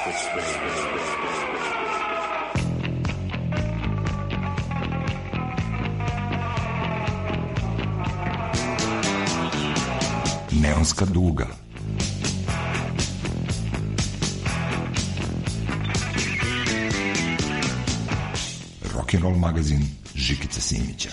Neonska duga. Rock'n'roll magazin Žikice Simića.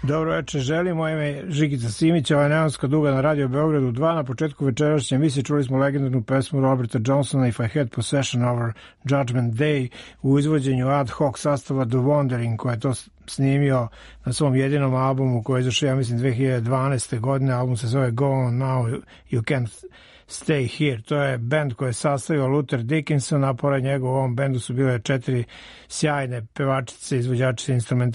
Dobro večer, želim. Moje ime je Žikica Simić, ovo je Neonska duga na Radio Beogradu 2. Na početku večerašnje emisije čuli smo legendarnu pesmu Roberta Johnsona If I Had Possession Over Judgment Day u izvođenju ad hoc sastava The Wandering, koji je to snimio na svom jedinom albumu koji je izašao, ja mislim, 2012. godine. Album se zove Go On Now, You Can't Stay Here. To je band koji je sastavio Luther Dickinson, a pored njega u ovom bendu su bile 4 sjajne pevačice, izvođačice,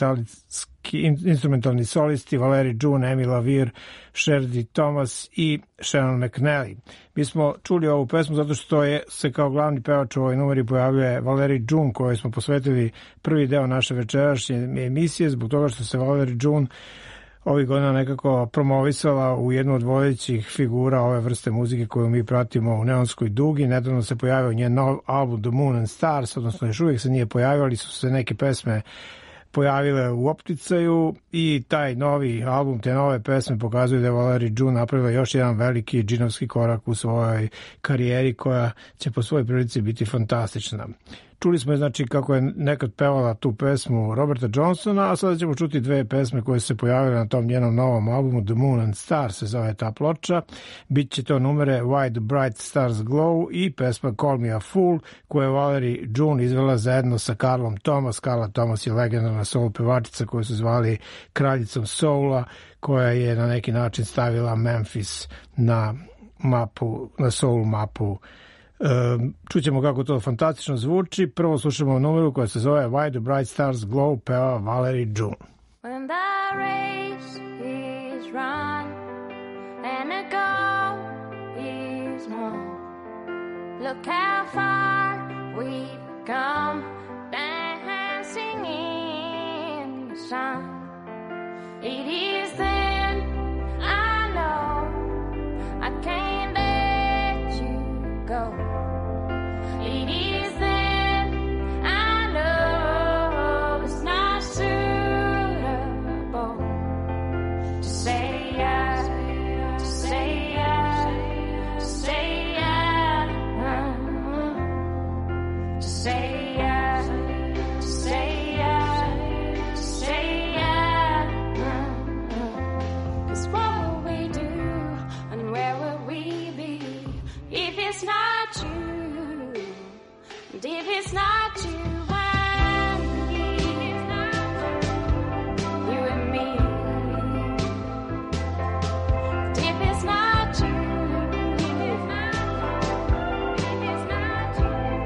instrumentalni solisti, Valerie June, Amy LaVere, Sherdy Thomas i Shannon McNally. Mi smo čuli ovu pesmu zato što se kao glavni pevač u ovoj numeri pojavljuje Valerie June, kojoj smo posvetili prvi deo naše večerašnje emisije, zbog toga što se Valerie June ovih godina nekako promovisala u jednu od vodećih figura ove vrste muzike koju mi pratimo u Neonskoj dugi. Nedavno se pojavio njen nov album The Moon and Stars, odnosno još uvijek se nije pojavio, ali su se neke pesme pojavile u opticaju i taj novi album, te nove pesme pokazuju da je Valerie June napravila još jedan veliki džinovski korak u svojoj karijeri koja će po svojoj prilici biti fantastična. Čuli smo znači kako je nekad pevala tu pesmu Roberta Johnsona, a sada ćemo čuti dve pesme koje su se pojavile na tom njenom novom albumu The Moon and Stars se zove ta ploča. Biće to numere Why the Bright Stars Glow i pesma Call Me a Fool koju je Valerie June izvela zajedno sa Carlom Thomas. Carla Thomas je legendarna soul pevačica koju su zvali kraljicom soula, koja je na neki način stavila Memphis na mapu, na soul mapu. Čućemo kako to fantastično zvuči. Prvo slušamo numeru koja se zove Why the Bright Stars Glow, peva Valerie June. When the race is run and the goal is won, look how far we've come, dancing in the sun. It is then I know I can't let you go. It is then I know it's not suitable to say yes, to say yes, to say yes, to say yes, to say yes, to say yes. 'Cause what will we do and where will we be if it's not you? And if it's not you and me, you and me. And if it's not you, if it's not you,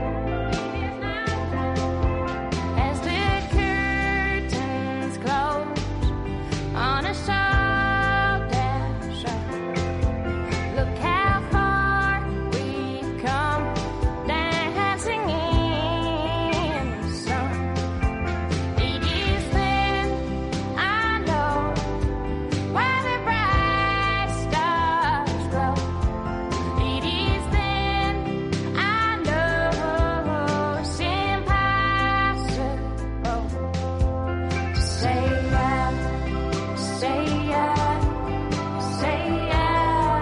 as the curtains close on a sold-out show, look how far we've come, dancing in the sun. It is then I know why the bright stars glow. It is then I know it's impossible to say yes, to say yes, to say yes,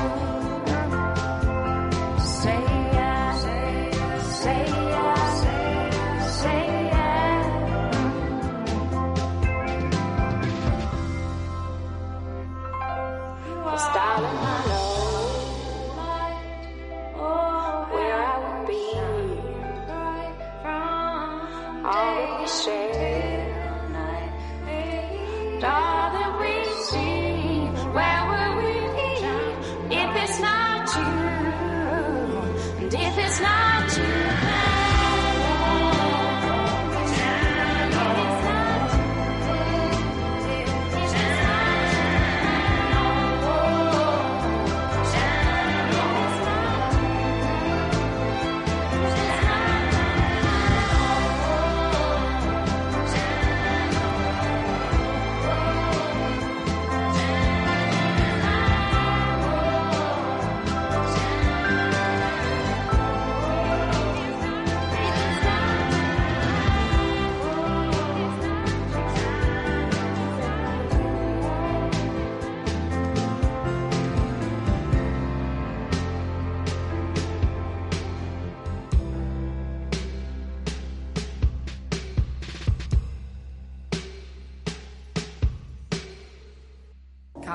to say yes, say yes, say yes. 'Cause darling, I know where I would be, all that we share, all that we see. Where would we be if it's not you? And if it's not you,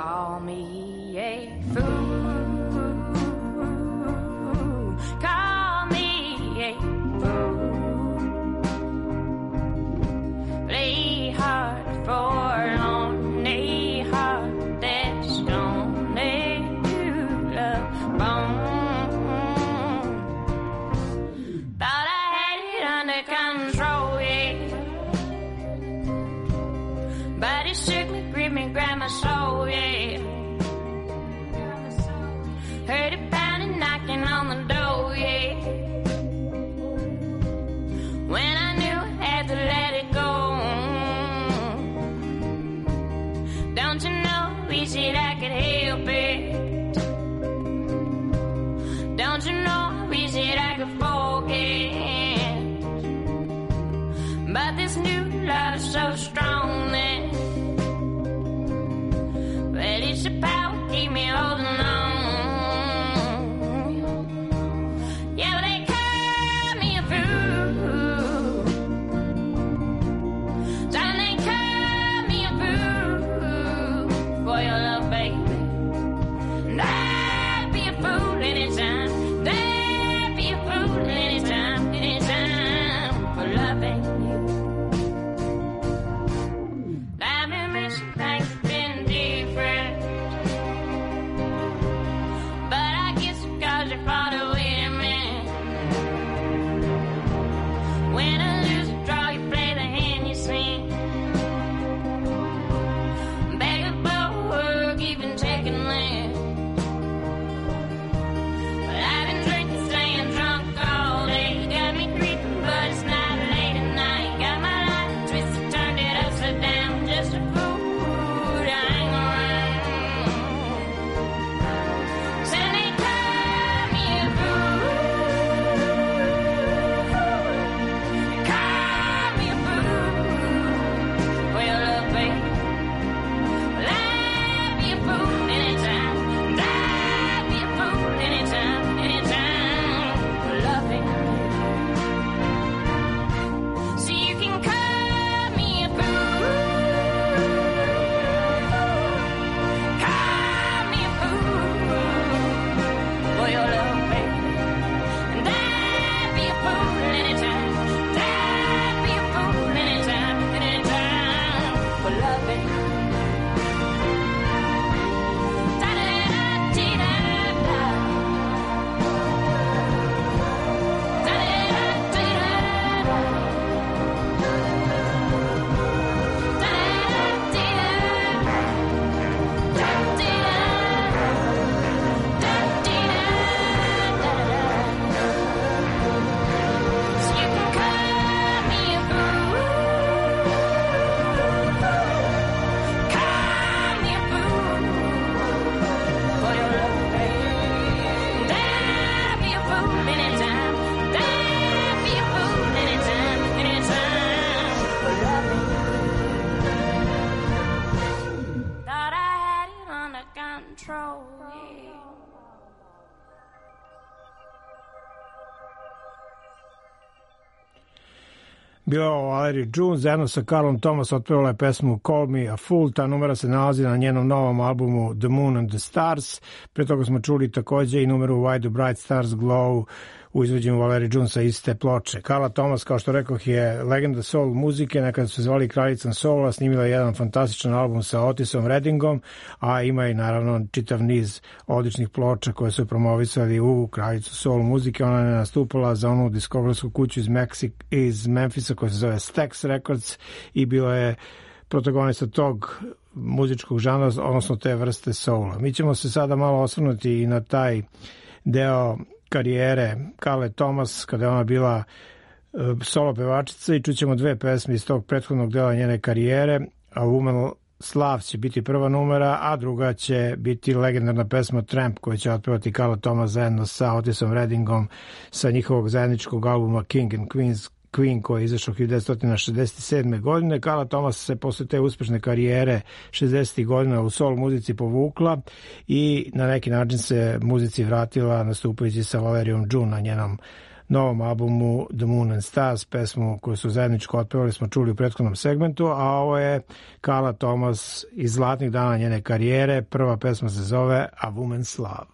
call me a fool, call me a fool, play hard for lonely heart that's lonely to love bone. Thought I had it under control, yeah, but it shook me, gripped me, grabbed my soul, yeah. Heard it pounding, knocking on the door, yeah. When I knew I had to let it go. Don't you know, we said I could help it. Don't you know, we said I could forget. But this new love is so strong that, well, it's the power keep me holding on. Yeah, well, they call me a fool. Darling, they call me a fool for your love, baby. And I'd be a fool anytime. I'd be a fool anytime, anytime for loving you. I've been missing things have been different, but I guess because you're far away from me. When I lose a draw, you play the hand you sing. Beg a boy, keeping taking land. But I've been drinking, staying drunk all day. Got me creeping, but it's not late at night. Got my life twisted, turned it upside down. Just a fool to hang around. So they call me a fool. Call me a fool for your love, baby. Well, I'd be a fool anytime. I'd be a fool anytime, anytime for loving you. So you can call me a fool. Call me a fool for your love, baby. And I'd be a fool anytime. I'd be a fool anytime, anytime for loving you. Da-da-da-dee-da-da. So you can call me a fool. Call me a fool for your love, baby. And I'd be a fool anytime. I'd be a fool anytime, anytime for loving you. Thought I had it under control, yeah. Bio je ovo Valerie June, zajedno sa Carlom Thomas otpevala je pesmu Call Me a Fool. Ta numera se nalazi na njenom novom albumu The Moon and the Stars. Pre toga smo čuli takođe i numeru Why the Bright Stars Glow u izvođenju Valerie June sa iste ploče. Carla Thomas, kao što rekoh, je legenda soul muzike, nekada su se zvali Kraljicom soula, snimila je jedan fantastičan album sa Otisom Reddingom, a ima i naravno čitav niz odličnih ploča koje su promovisali u Kraljicu soul muzike. Ona je nastupala za onu diskografsku kuću iz Memphisa koja se zove Stax Records i bila je protagonista tog muzičkog žanra, odnosno te vrste soula. Mi ćemo se sada malo osvrnuti i na taj deo karijere Carle Thomas, kada je ona bila solo pevačica, i čućemo dve pesme iz tog prethodnog dela njene karijere. A Woman Slav će biti prva numera, a druga će biti legendarna pesma Tramp, koju će otpevati Carla Thomas zajedno sa Otisom Reddingom sa njihovog zajedničkog albuma King and Queen koji je izašao 1967. godine. Carla Thomas se posle te uspešne karijere 60. godina u soul muzici povukla i na neki način se muzici vratila nastupajući sa Valeriom June na njenom novom albumu The Moon and Stars, pesmu koju su zajedničko otpevali smo čuli u prethodnom segmentu, a ovo je Carla Thomas iz zlatnih dana njene karijere. Prva pesma se zove A Woman's Love.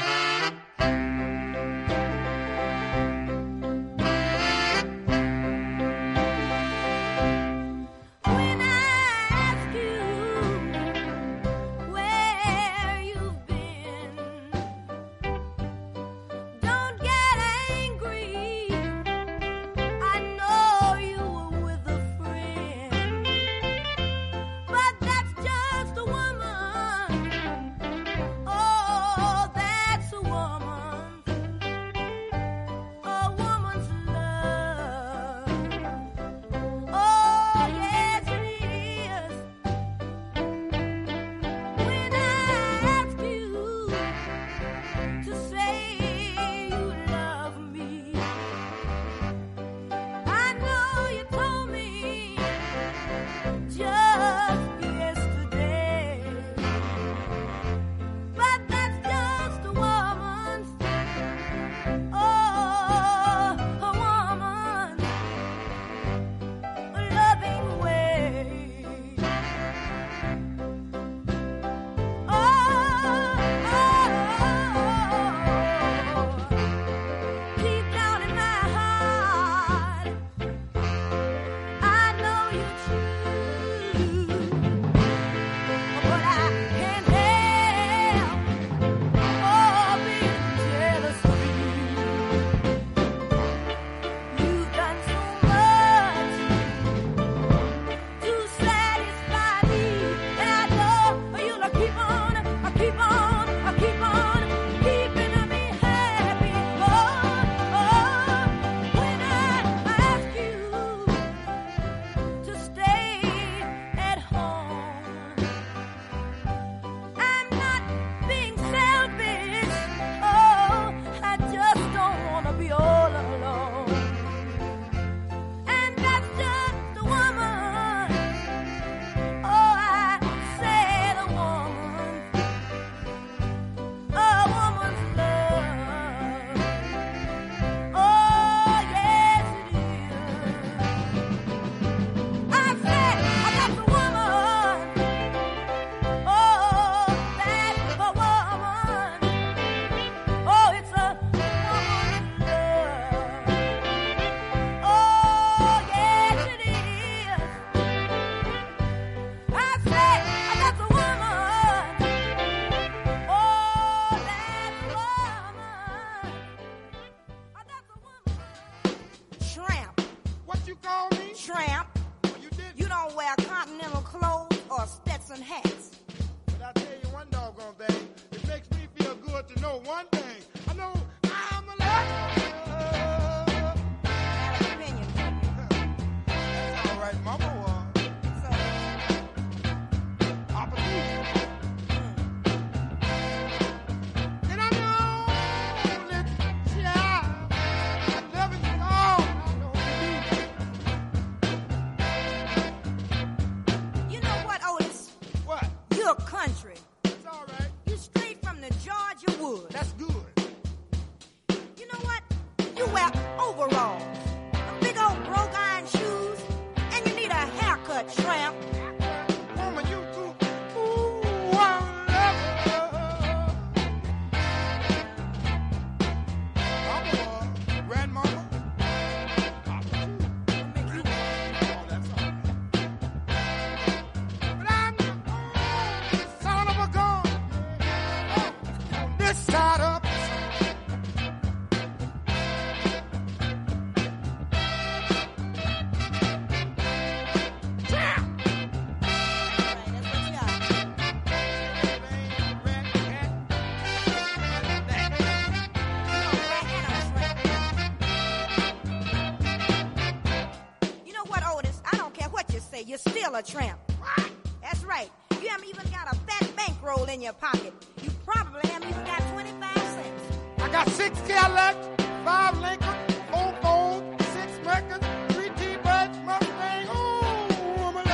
You're still a tramp. What? That's right. You haven't even got a fat bankroll in your pocket. You probably haven't even got 25 cents. I got 6 Cadillac, 5 Lincoln, 4 Ford, 6 Mercury, 3 T-Birds, Mustang. Ooh, I'm a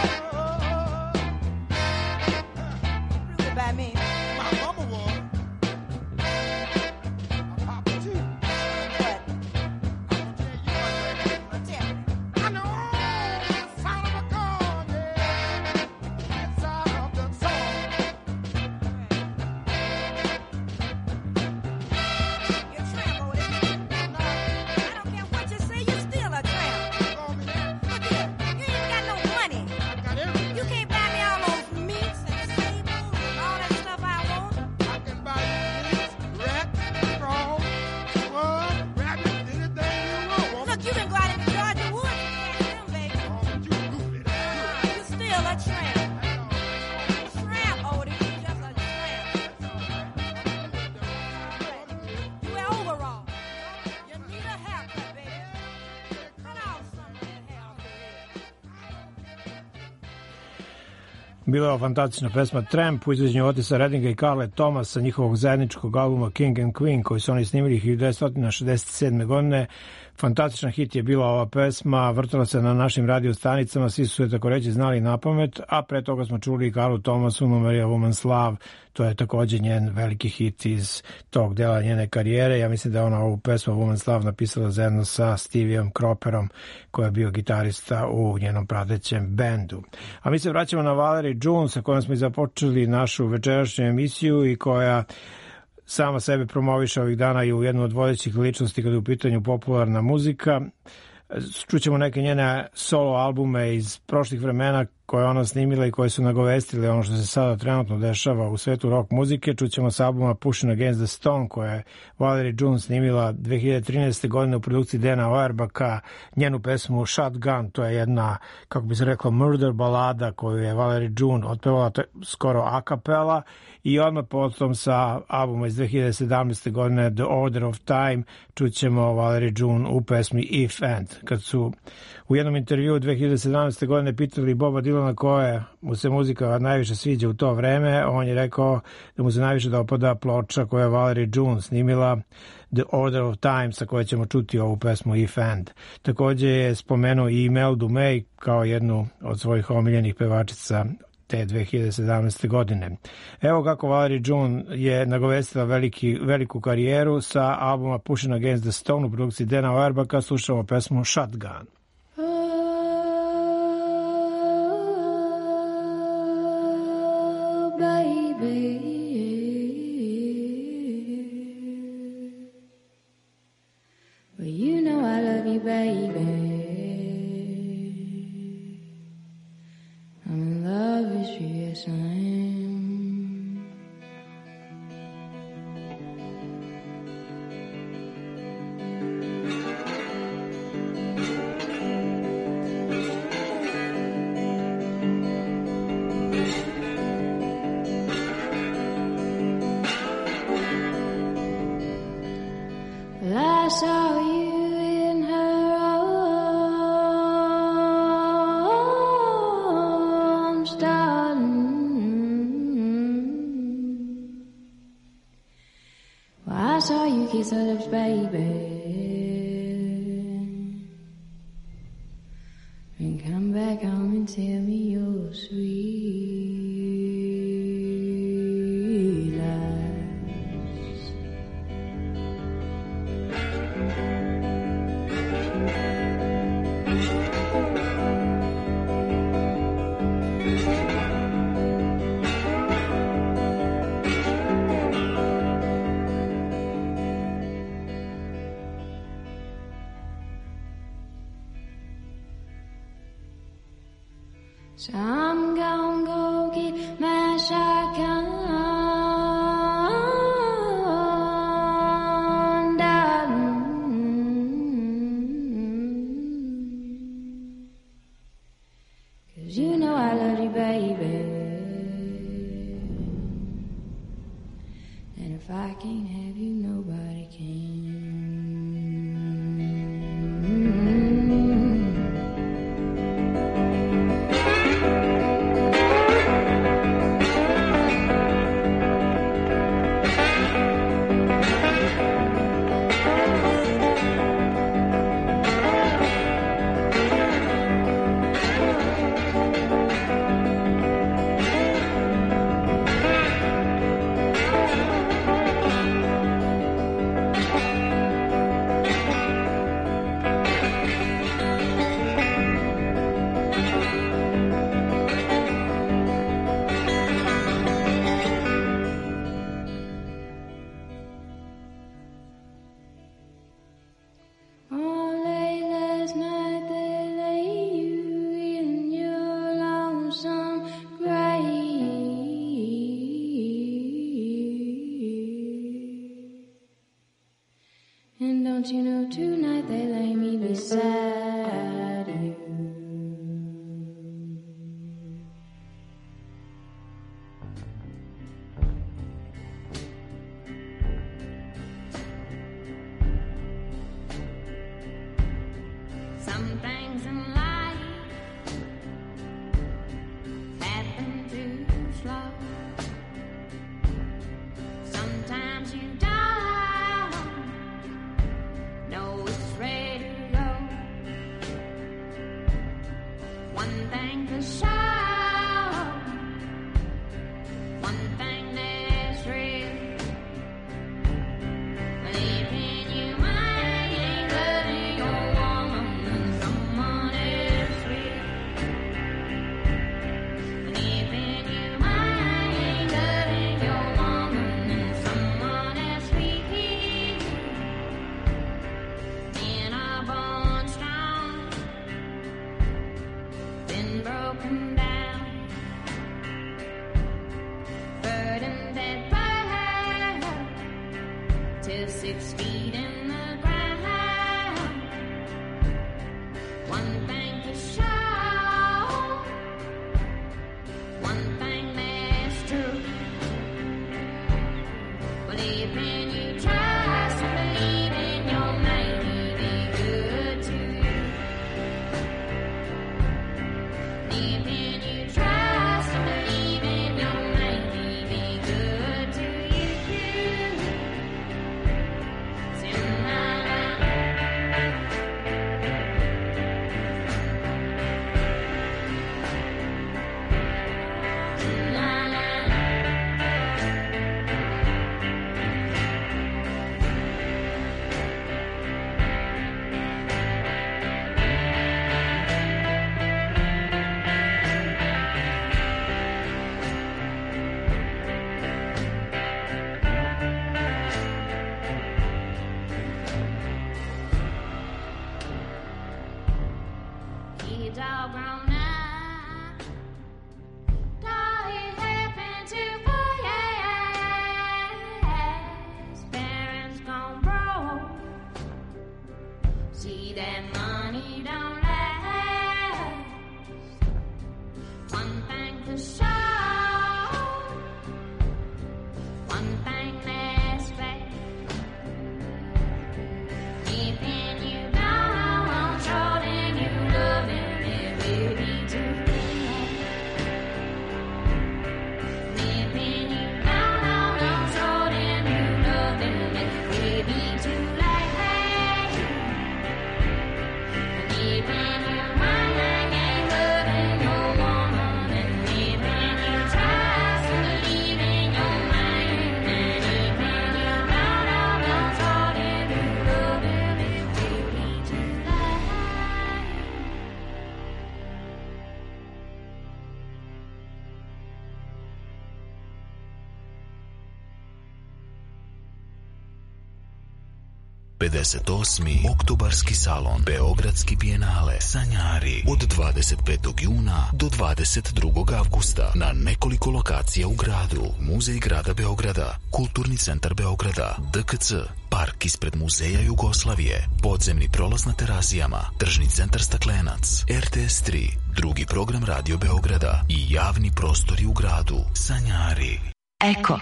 lover. Prove it by me. My mama was. My papa too. What? Bila je fantastična pesma Tramp u izvođenju Otisa Reddinga i Carle Thomas sa njihovog zajedničkog albuma King and Queen koji su oni snimili 1967. godine. Fantastičan hit je bila ova pesma, vrtala se na našim radio stanicama, svi su je tako reći znali na pamet, a pre toga smo čuli i Carlu Thomasu, Maria Woman's Love, to je takođe njen veliki hit iz tog dela njene karijere. Ja mislim da je ona ovu pesmu Woman's Love napisala zajedno sa Stevieom Cropperom, koji je bio gitarista u njenom pratećem bendu. A mi se vraćamo na Valerie June, sa kojom smo i započeli našu večerašnju emisiju i koja sama sebe promoviše ovih dana i u jednu od vodećih ličnosti kada je u pitanju popularna muzika. Čućemo neke njene solo albume iz prošlih vremena koje ona snimila i koje su nagovestile ono što se sada trenutno dešava u svetu rock muzike. Čućemo sa albuma Pushing Against the Stone koje je Valerie June snimila 2013. godine u produkciji Dana Auerbaka, njenu pesmu Shotgun, to je jedna, kako bi se rekla, murder balada koju je Valerie June otpevala skoro a cappella i odmah potom sa albuma iz 2017. godine The Order of Time čućemo Valerie June u pesmi If And. Kad su u jednom intervjuu 2017. godine pitali Boba Dylana koja mu se muzika najviše sviđa u to vreme, on je rekao da mu se najviše dopada ploča koja je Valerie June snimila The Order of Time, sa koje ćemo čuti ovu pesmu If And. Takođe je spomenuo i Imeldu May kao jednu od svojih omiljenih pevačica te 2017. godine. Evo kako Valerie June je nagovestila veliku karijeru sa albuma Pushing Against the Stone u produkciji Dana Auerbaka. Slušamo pesmu Shotgun. Well, you know I love you, baby. I'm in love with you, yes I am. Well, I saw you in her arms, darling. Well, I saw you kiss her lips, baby, and come back home and tell me your sweet lies. So I'm gonna go get my shotgun, darling, 'cause you know I love you, baby, and if I can't have you, nobody can. And don't you know tonight they lay me beside you. Some things in life happen to one thing that's fact. Keeping you down on short and you loving me, baby, tonight. Keeping you down on short and you loving me, baby, tonight. Keeping your mind like ain't loving your woman, and keeping your trust and believing your mind, and keeping you down on short and you loving me, baby, tonight. Pedesetosmi Oktobarski salon Beogradski bijenale Sanjari od 25. juna do 22. avgusta na nekoliko lokacija u gradu. Muzej grada Beograda, Kulturni centar Beograda, DKC, park ispred Muzeja Jugoslavije, podzemni prolaz na Terazijama, tržni centar Staklenac, RTS 3, drugi program Radio Beograda i javni prostori u gradu. Sanjari. Eko.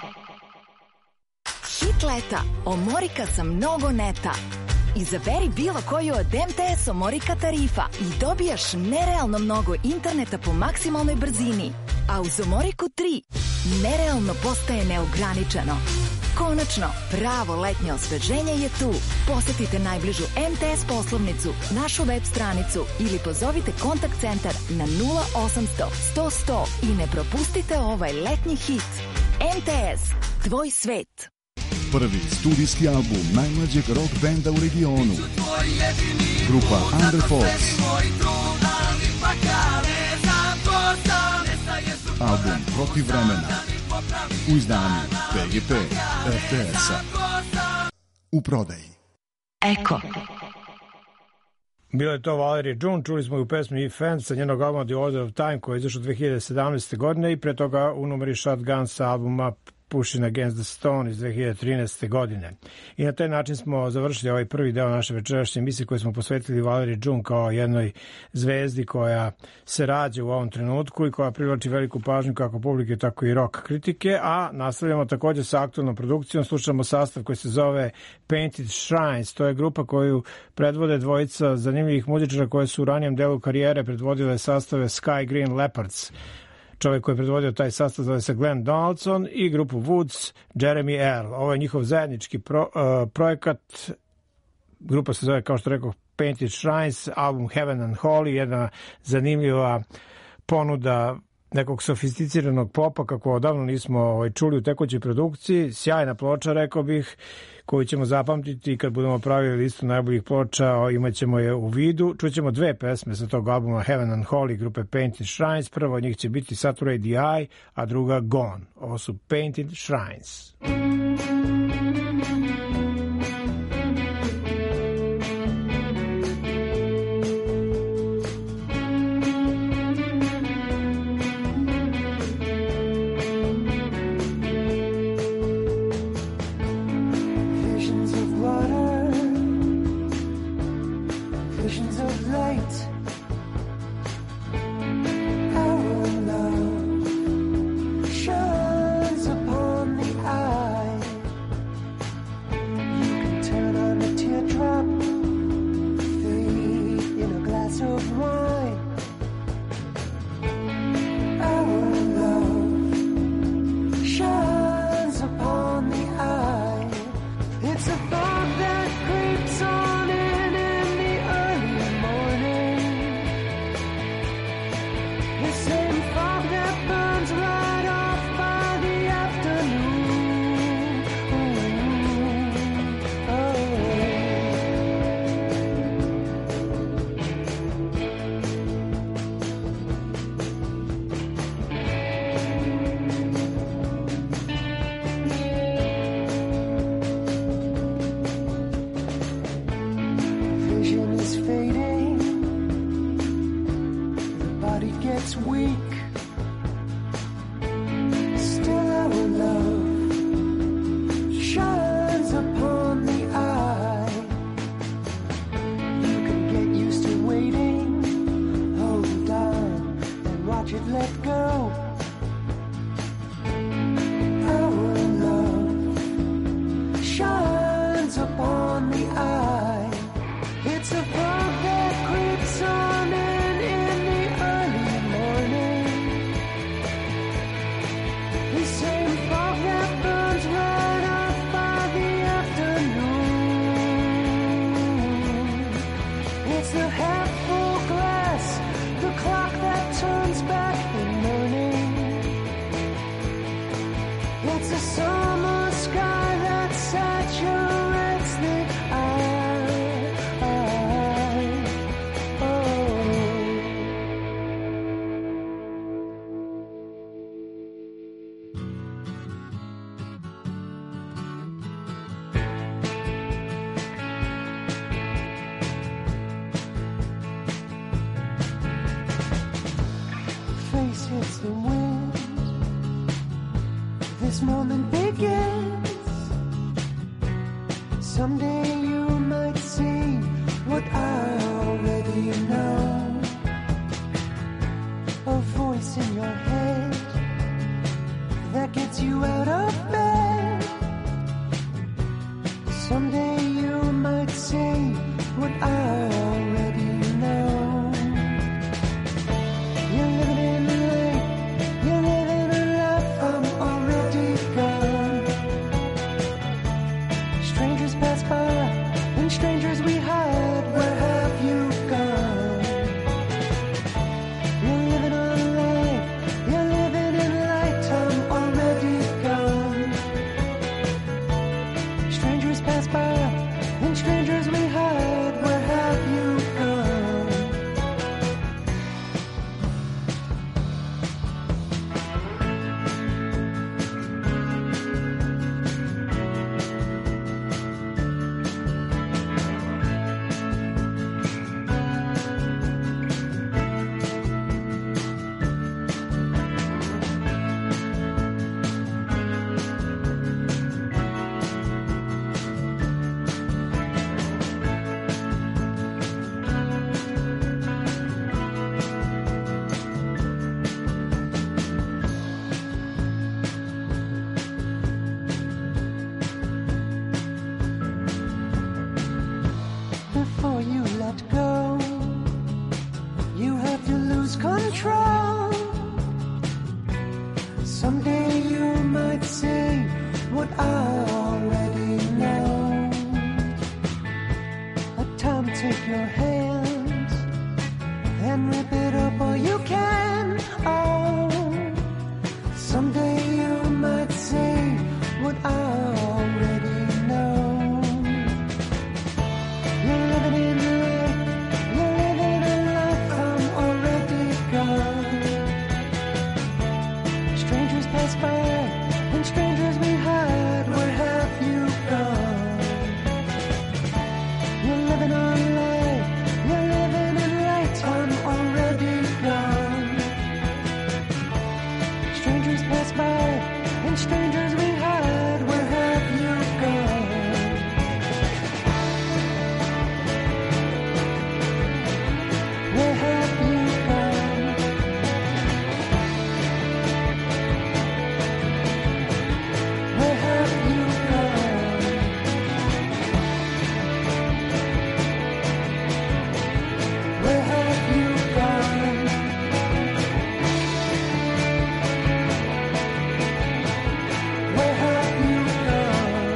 Hit leta, omorika sa mnogo neta. Izaberi bilo koju od MTS omorika tarifa i dobijaš nerealno mnogo interneta po maksimalnoj brzini. A uz omoriku 3 nerealno postaje neograničeno. Konačno, pravo letnje osveženje je tu. Posetite najbližu MTS poslovnicu, našu web stranicu ili pozovite kontakt centar na 0800 100 100 i ne propustite ovaj letnji hit. MTS, tvoj svet. Prvi studijski album najmlađeg rock benda u regionu. Grupa Under Fox. Album Protiv vremena. U izdanju PGP RTS-a. U prodaji. Eko. Bilo je to Valerie June, čuli smo u pesmi Fans sa njenog albuma The Order of Time koji je izašao 2017. godine i pre toga u numeri Shotgun sa albuma Pushing Against the Stone iz 2013. godine. I na taj način smo završili ovaj prvi deo naše večerašnje emisije koje smo posvetili Valerie June kao jednoj zvezdi koja se rađa u ovom trenutku i koja privlači veliku pažnju kako publike, tako i rock kritike, a nastavljamo također sa aktualnom produkcijom. Slušamo sastav koji se zove Painted Shrines. To je grupa koju predvode dvojica zanimljivih muzičara koje su u ranijem delu karijere predvodile sastave Sky Green Leopards. Čovjek koji je predvodio taj sastav zove se Glenn Donaldson i grupu Woods Jeremy Earl. Ovo je njihov zajednički projekat. Grupa se zove, kao što rekao, Painted Shrines, album Heaven and Holy, jedna zanimljiva ponuda nekog sofisticiranog popa kako odavno nismo čuli u tekućoj produkciji. Sjajna ploča, rekao bih, koju ćemo zapamtiti i kad budemo pravili listu najboljih ploča, imat ćemo je u vidu. Čućemo dve pesme sa tog albuma Heaven and Holy grupe Painted Shrines. Prvo od njih će biti Saturate the Eye, a druga Gone. Ovo su Painted Shrines. Shines upon the eye. It's a summer sky that saturates the eye. Oh. Face hits the wind. This moment begins. Someday you might see what I already know. A voice in your head that gets you out of bed. Someday you might see what I already know. You're living in light, you're living a life I'm already gone. Strangers pass by, and strangers we hide, where have you gone? You're living a life, you're living in light, I'm already gone. Strangers pass by, and strangers we hide, where have you gone? Before you let go, you have to lose control. Someday you might see what I already know. A time, take your hand and rip it up all you can. Oh, someday you might see what I already know. You're living in life, you're living a life I'm already gone. Strangers pass by, and strangers we hide, where have you gone? You're living on life, you're living in light, I'm already gone. Strangers pass by, and strangers we hide, where have you gone? Where have you gone? Where have you gone? Where have you gone? Where have you gone?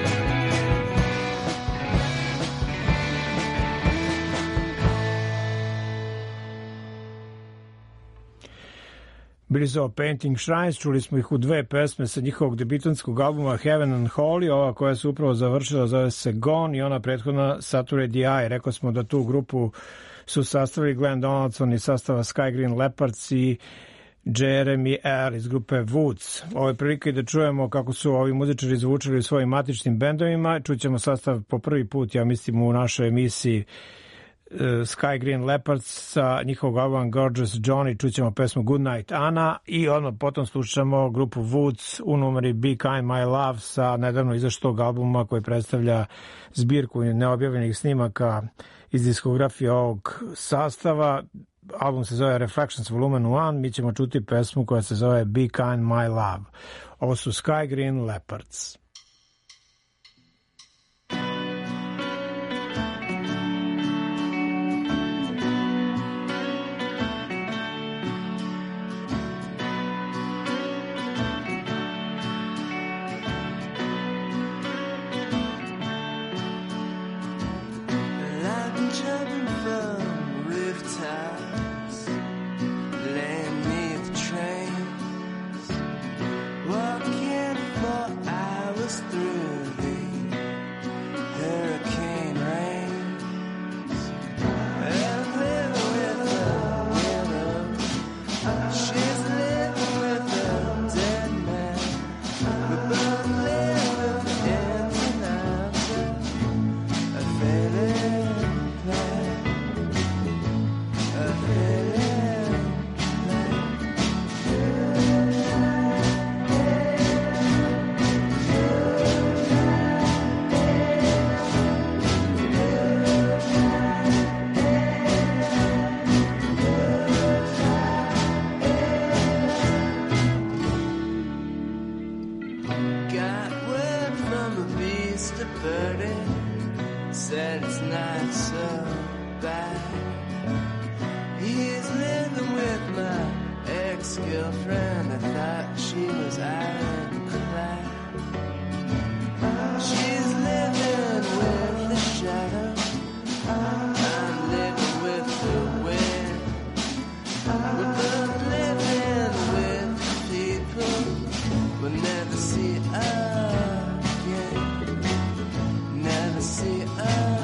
Bili su ovo Painting Shrines, čuli smo ih u dve pesme sa njihovog debitanskog albuma Heaven and Holy, ova koja se upravo završila zove se Gone i ona prethodna Saturday the Eye. Rekao smo da tu grupu su sastavili Glenn Donaldson iz sastava Sky Green Leopards i Jeremy R. iz grupe Woods. Ovo je prilika i da čujemo kako su ovi muzičari zvučali u svojim matičnim bendovima. Čućemo sastav po prvi put, ja mislim, u našoj emisiji Sky Green Leopards sa njihovog albuma Gorgeous Johnny. Čućemo pesmu Goodnight Anna i odmah potom slušamo grupu Woods u numeri Be Kind My Love sa nedavno izašlog albuma koji predstavlja zbirku neobjavljenih snimaka iz diskografije ovog sastava. Album se zove Reflections Volume 1. Mi ćemo čuti pesmu koja se zove Be Kind My Love. Ovo su Sky Green Leopards. Walking got word from a beast of birdie, said it's not so bad. He's living with my ex-girlfriend. I thought she was ironclad. She's living with the shadow. I'm living with the wind. We're both living with people we'll never see again. Never see again.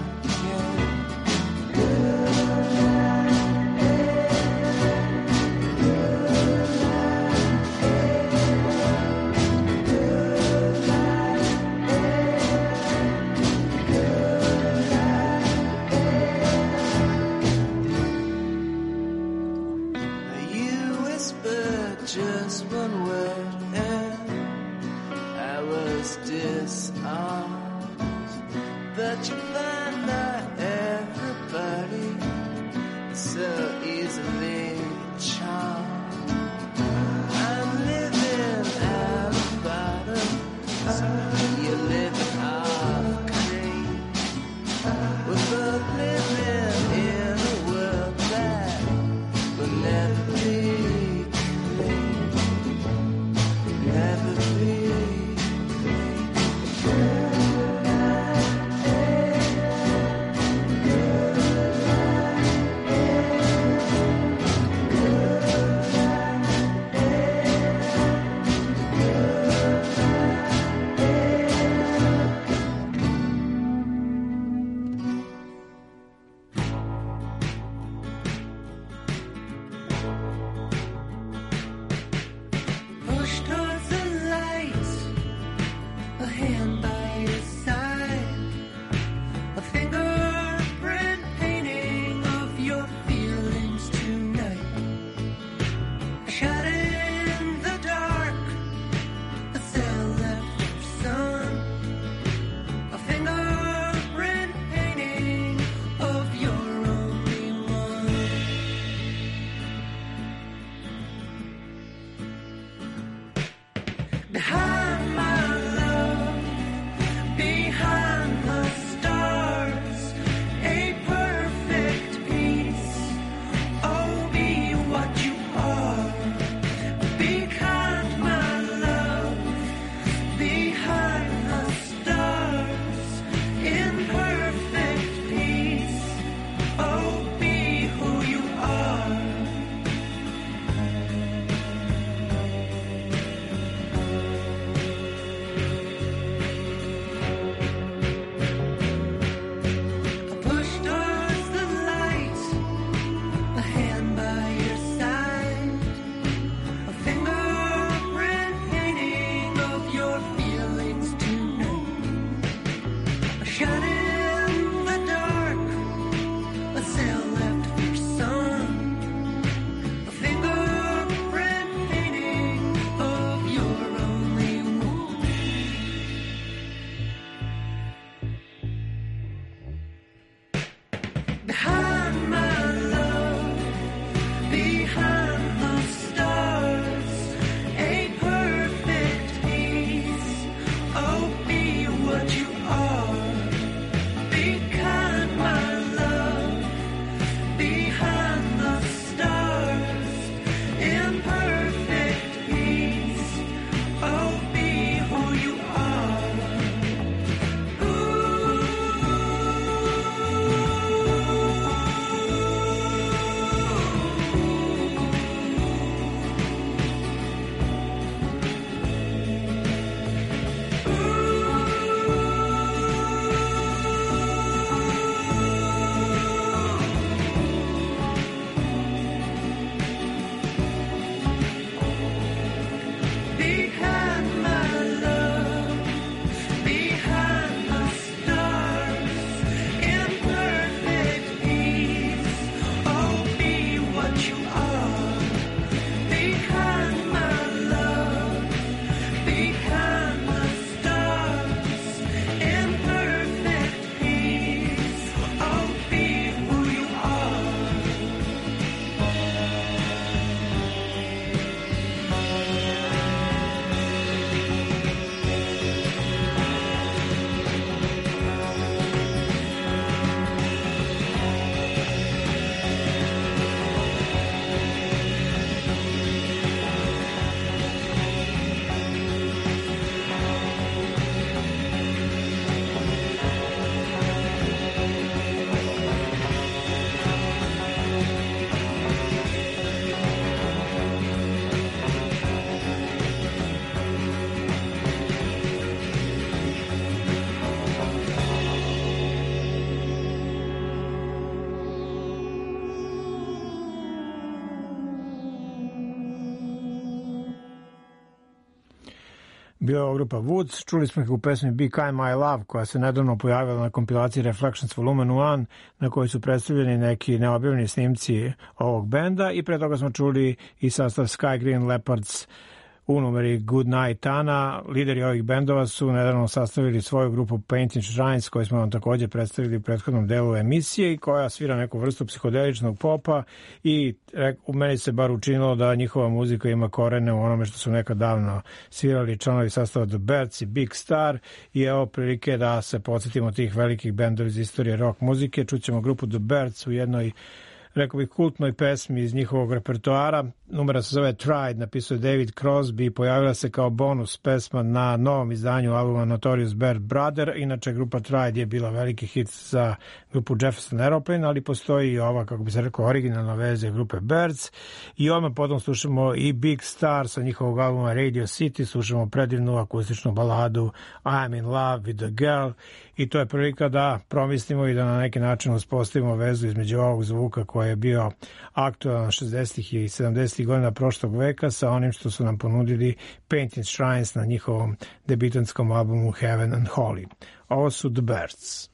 Just one word and I was disarmed. But you find not everybody so easily charmed. I'm living out of bottom, so you're living off cream. We're both living in a world that will never be. Never be. Bila je ova grupa Woods, čuli smo ih u pesmi Be Kind My Love, koja se nedavno pojavila na kompilaciji Reflections Volume 1, na kojoj su predstavljeni neki neobjavljeni snimci ovog benda, i pre toga smo čuli i sastav Sky Green Leopards u numeri Good Night Ana. Lideri ovih bendova su nedavno sastavili svoju grupu Painted Shrines, koju smo vam također predstavili u prethodnom delu emisije i koja svira neku vrstu psihodeličnog popa, i u meni se bar učinilo da njihova muzika ima korene u onome što su nekad davno svirali članovi sastava The Birds i Big Star, i evo prilike da se podsjetimo tih velikih bendova iz istorije rock muzike. Čućemo grupu The Birds u jednoj, rekao bih, kultnoj pesmi iz njihovog repertoara. Numera se zove Tried, napisao je David Crosby, pojavila se kao bonus pesma na novom izdanju albuma Notorious Bad Brother. Inače, grupa Tried je bila veliki hit za grupu Jefferson Airplane, ali postoji i ova, kako bi se rekao, originalna verzija grupe Birds. I odmah potom slušamo i Big Star sa njihovog albuma Radio City, slušamo predivnu akustičnu baladu I'm in love with a girl, i to je prilika da promislimo i da na neki način uspostavimo vezu između ovog zvuka koji je bio aktualan 60. i 70. godina prošlog veka sa onim što su nam ponudili Painted Shrines na njihovom debitantskom albumu Heaven and Holy. Ovo su The Birds.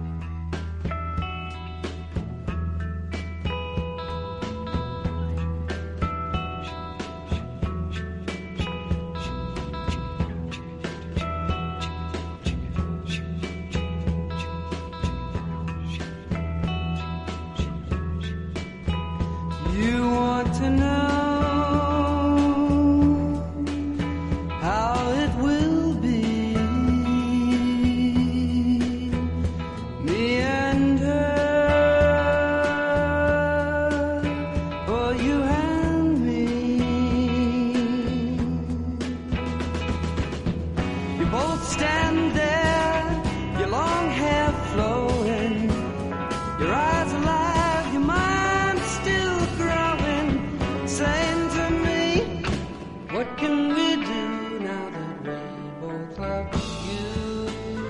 You want to know how it will be, me and her, or you and me. You both stand there, your long hair flowing, your eyes alive, your mind still growing, saying to me, what can we do now that we both love you?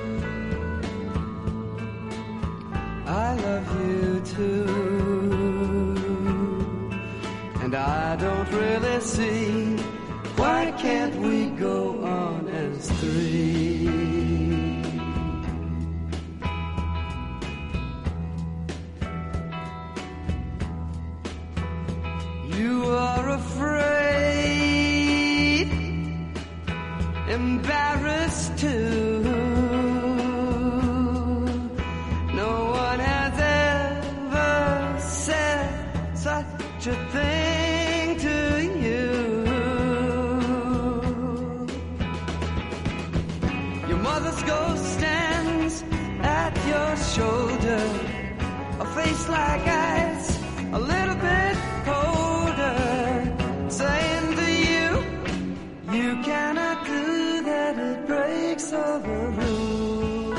I love you too, and I don't really see, why can't we go on as three? You are afraid, embarrassed too. No one has ever said such a thing to you. Your mother's ghost stands at your shoulder, a face like ice, a little bit colder, saying to you, you cannot do that, it breaks all the rules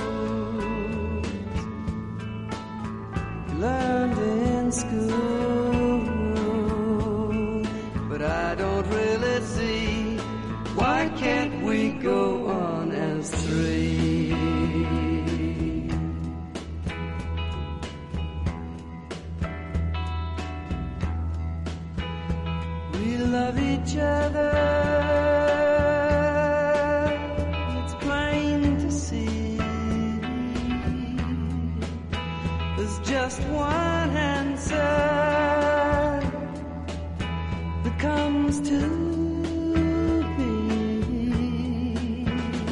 you learned in school. But I don't really see, why can't we go on as three? We love each other, it's plain to see. There's just one answer that comes to me.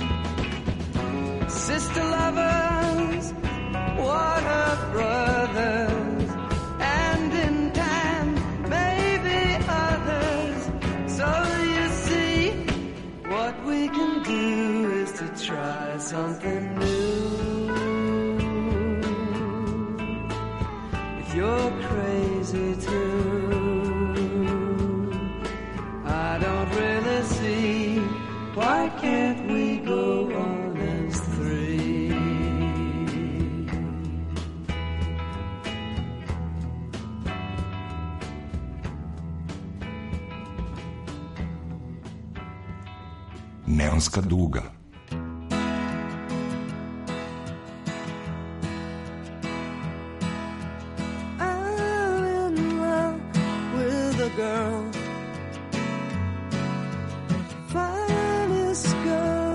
Sister lovers, water brothers, and in time, maybe others. So you see, what we can do is to try something new. If you're crazy too, I don't really see, why can't we go on as three? Neonska duga. I'm in love with a girl, finest girl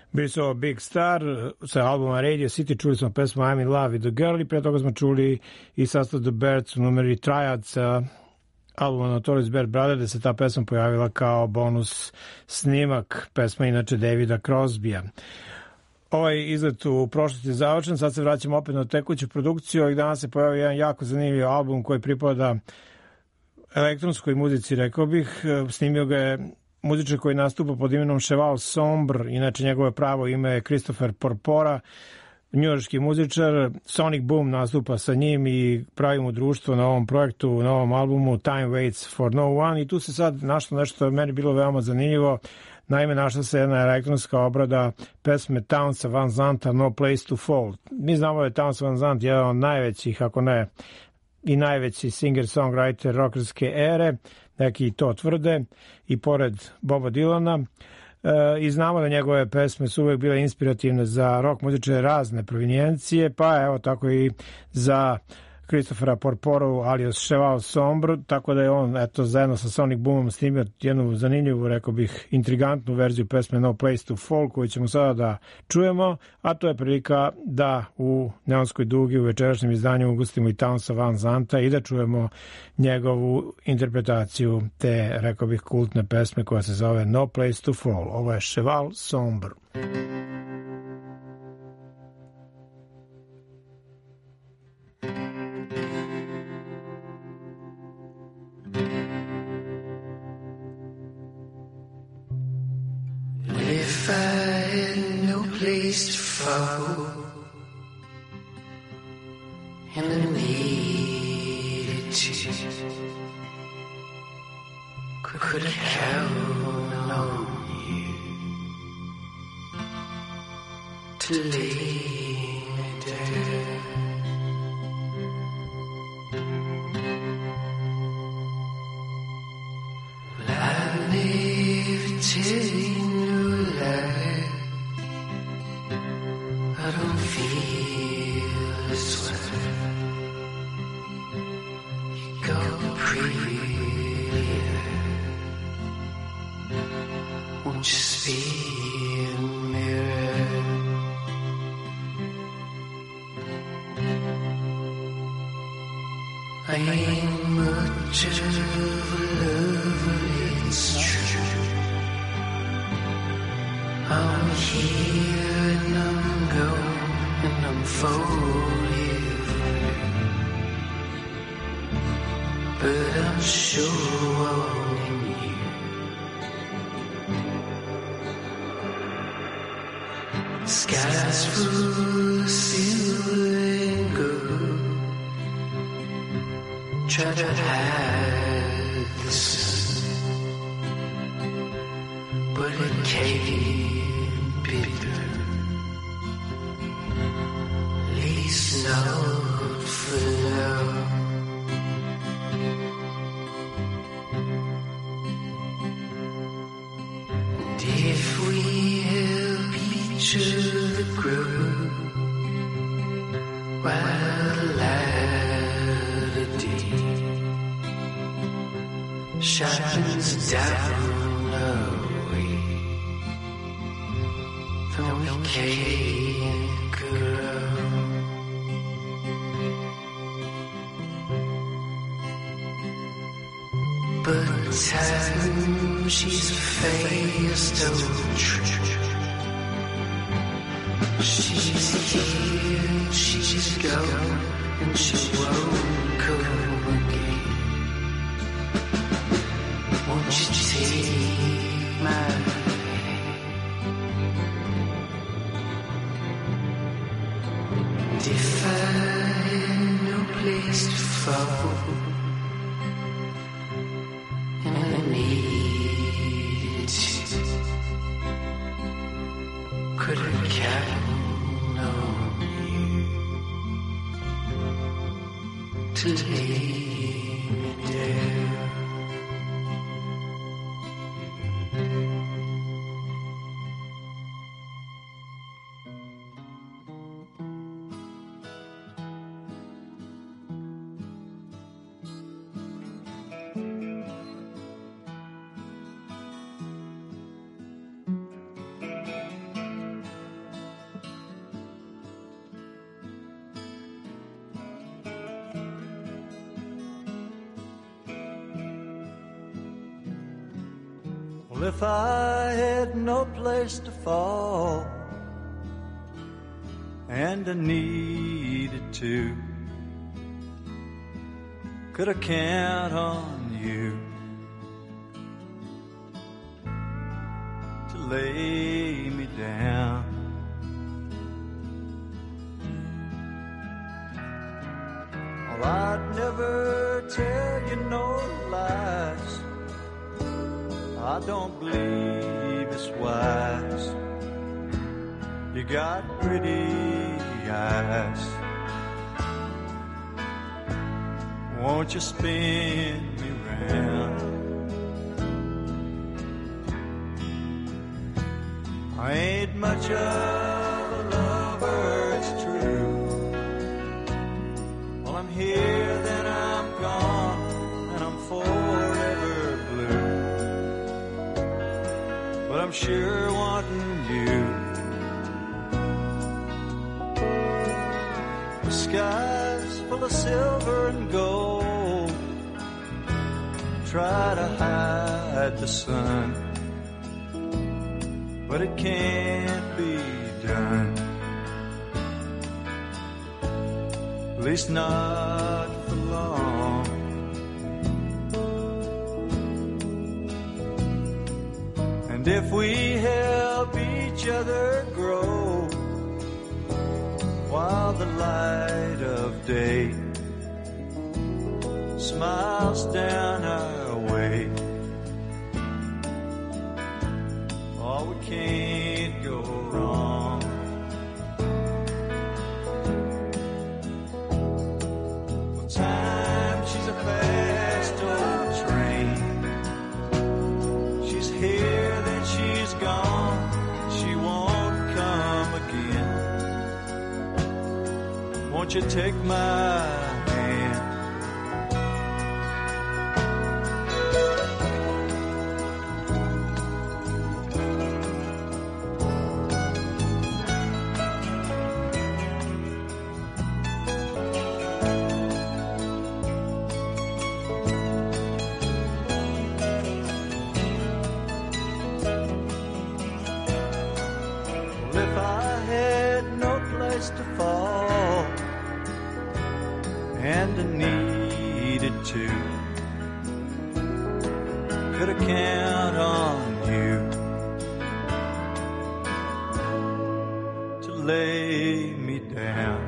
Bili su ovo Big Star sa albuma Radio City, čuli smo pesmu I'm in Love with the Girl i pre toga smo čuli i sastav The Birds u numeri Triad sa albuma Notorious Bad Brother, gde se ta pesma pojavila kao bonus snimak, pesma inače Davida Crosbya. Ovaj izlet u prošlosti je završen, sad se vraćamo opet na tekuću produkciju. Ovih dana se pojavio jedan jako zanimljiv album koji pripada elektronskoj muzici, rekao bih. Snimio ga je muzičar koji nastupa pod imenom Cheval Sombre, inače njegovo pravo ime je Christopher Porpora, njujorški muzičar. Sonic Boom nastupa sa njim i pravi mu društvo na ovom projektu, na ovom albumu Time Waits for No One, i tu se sad našlo nešto što je meni bilo veoma zanimljivo. Naime, našla se jedna elektronska obrada pesme Townsa Van Zanta No Place to Fall. Mi znamo da je Towns Van Zandt jedan od najvećih, ako ne i najveći singer-songwriter rockerske ere, neki to tvrde, i pored Boba Dylana. I znamo da njegove pesme su uvek bile inspirativne za rock muzičare razne provenijencije, pa evo tako i za Christophera Porporu alias Cheval Sombre, tako da je on eto zajedno sa Sonic Boomom snimio jednu zanimljivu, rekao bih, intrigantnu verziju pesme No Place to Fall, koju ćemo sada da čujemo, a to je prilika da u Neonskoj dugi u večerašnjem izdanju ugostimo i Townsa Van Zanta i da čujemo njegovu interpretaciju te, rekao bih, kultne pesme koja se zove No Place to Fall. Ovo je Cheval Sombre. If I had no place to fall and I needed to, could I count on you to lay me down? Well, I never tell you no lie. I don't feel this way. You go pretty. Won't you speak a mirror? I ain't much of a lover, it's true. I'm here and I'm gone and I'm for you, but I'm sure wanting you. Skies full of silver and gold, try to hide the sun, but it can't be done. At least not for now. And if we help each other grow, while the light of day shines down our way, then we can't grow. But time, she's a fast old trick. She's here and she's gone, and she won't come again. Won't you take my hand? And if I had no place to fall, and I needed to, could I count on you to lay me down? Well, if I had no place to fall and I needed to, could I count on you to lay me down? Well, I'd never tell you no lies. I don't believe it's wise. You got pretty eyes. Won't you spin me round? I ain't much of a lover, it's true. Well, I'm here, then I'm gone, and I'm forever blue. But I'm sure wanting you. The sky's full of silver and gold. Try to hide the sun, but it can't be done. At least not for long. And if we help each other grow while the light of day smiles down our way, oh, we can't go wrong. Well, time, she's a fast old train. She's here, then she's gone. She won't come again. Won't you take my hand? To fall, and I needed to, could I count on you to lay me down?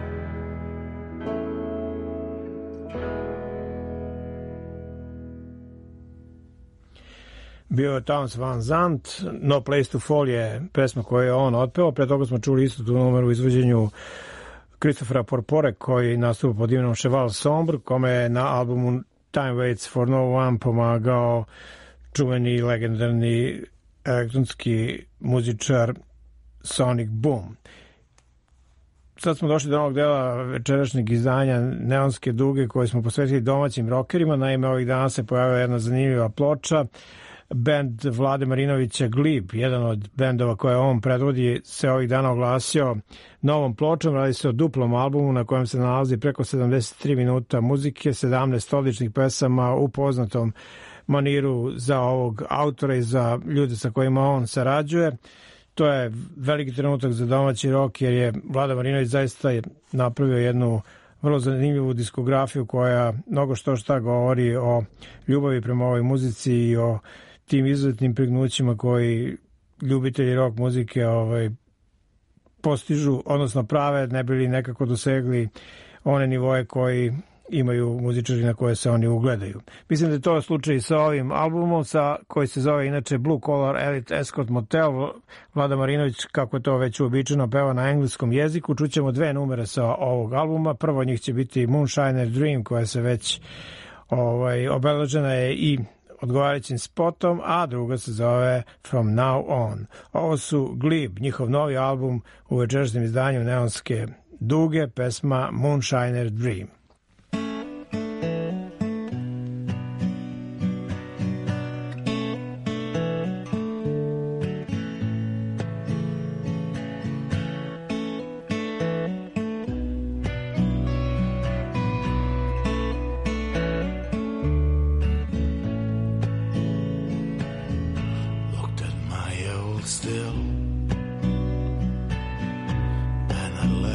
Bio je Townes Van Zandt, No Place to Fall je pesma koju je on otpeo. Pre toga smo čuli isto tu numeru u izvođenju Christophera Porpore koji nastupa pod imenom Cheval Sombre, kome je na albumu Time Waits for No One pomagao čuveni legendarni elektronski muzičar Sonic Boom. Sad smo došli do onog dela večerašnjeg izdanja Neonske duge koje smo posvetili domaćim rockerima. Naime, ovih dana se pojavila jedna zanimljiva ploča. Bend Vlade Marinovića Glib, jedan od bendova koje on predvodi, se ovih dana oglasio novom pločom. Radi se o duplom albumu na kojem se nalazi preko 73 minuta muzike, 17 odličnih pesama u poznatom maniru za ovog autora i za ljude sa kojima on sarađuje. To je veliki trenutak za domaći rock jer je Vlada Marinović zaista napravio jednu vrlo zanimljivu diskografiju koja mnogo šta govori o ljubavi prema ovoj muzici i o tim izuzetnim prignućima koji ljubitelji rock muzike postižu, odnosno prave, ne bili nekako dosegli one nivoje koji imaju muzičari na koje se oni ugledaju. Mislim da je to slučaj sa ovim albumom koji se zove inače Blue Collar Elite Escort Motel. Vlada Marinović, kako je to već uobičajeno, peva na engleskom jeziku. Čućemo dve numere sa ovog albuma. Prvo od njih će biti Moonshiner Dream, koja se već obeležena je i odgovarajućim spotom, a druga se zove From Now On. Ovo su Glib, njihov novi album u večerašnjem izdanju Neonske duge, pesma Moonshiner Dream.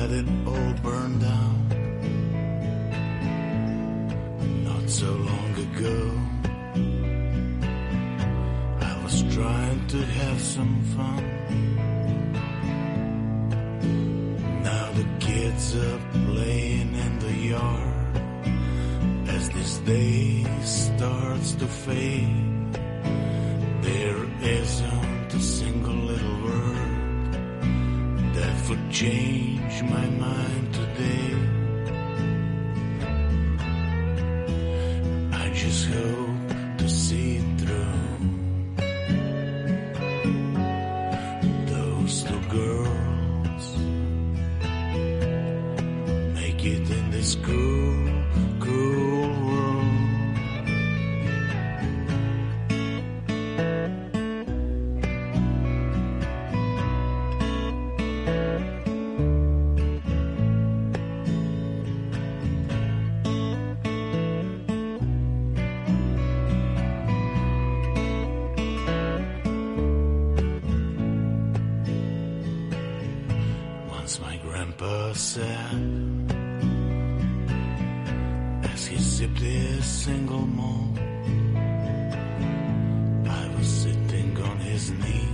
had it all burned down not so long ago. I was trying to have some fun. Now the kids are playing in the yard. As this day starts to fade, there isn't a single little word that would change my mind today. I just hope to see through those two girls, make it in this cruel, cruel world. Once my grandpa said, as he sipped his single malt, I was sitting on his knee.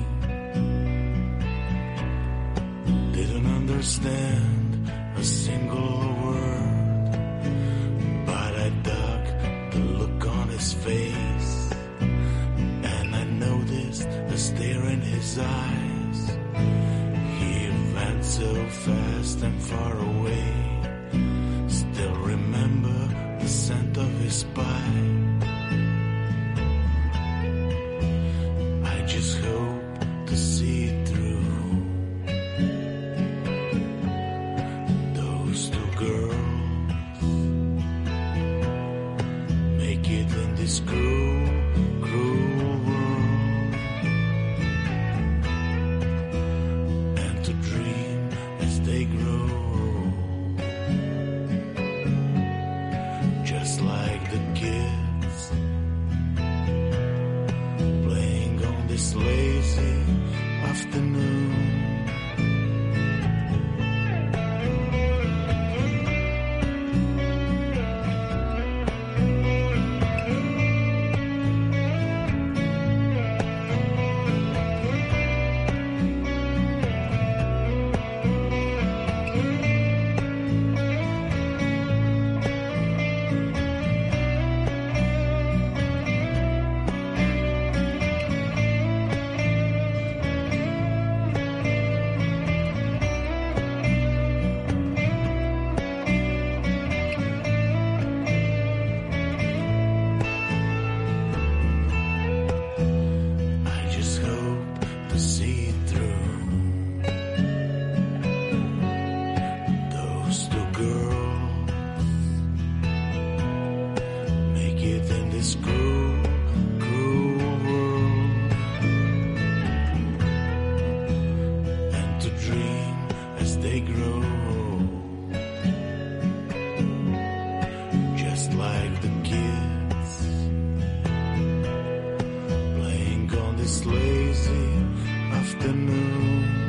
Didn't understand a single word, but I dug the look on his face, and I noticed the stare in his eyes. He went so fast and far away. Still remember the scent of his pipe. I just hope to see through those two girls, make it in this cruel, cruel world, and to dream as they grow, just like the kids playing on this lazy afternoon. I just hope to see through those two girls, make it in this cruel, cruel world, and to dream as they grow, just like the kids playing on this lazy afternoon.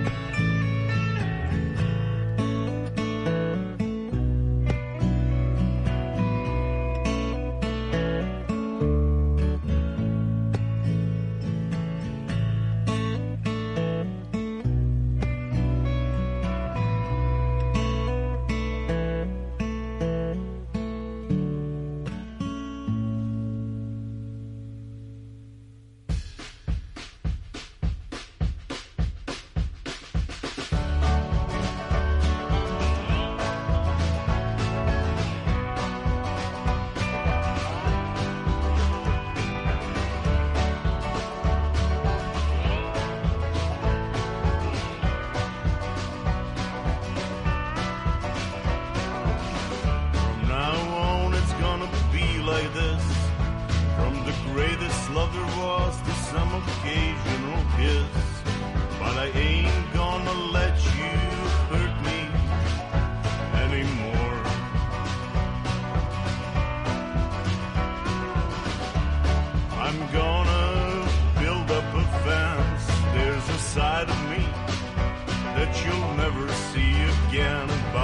From now on it's gonna be like this. From the greatest love there was to some occasional kiss. But I ain't gonna let you hurt me anymore. I'm gonna build up a fence. There's a side of me that you'll never see again. About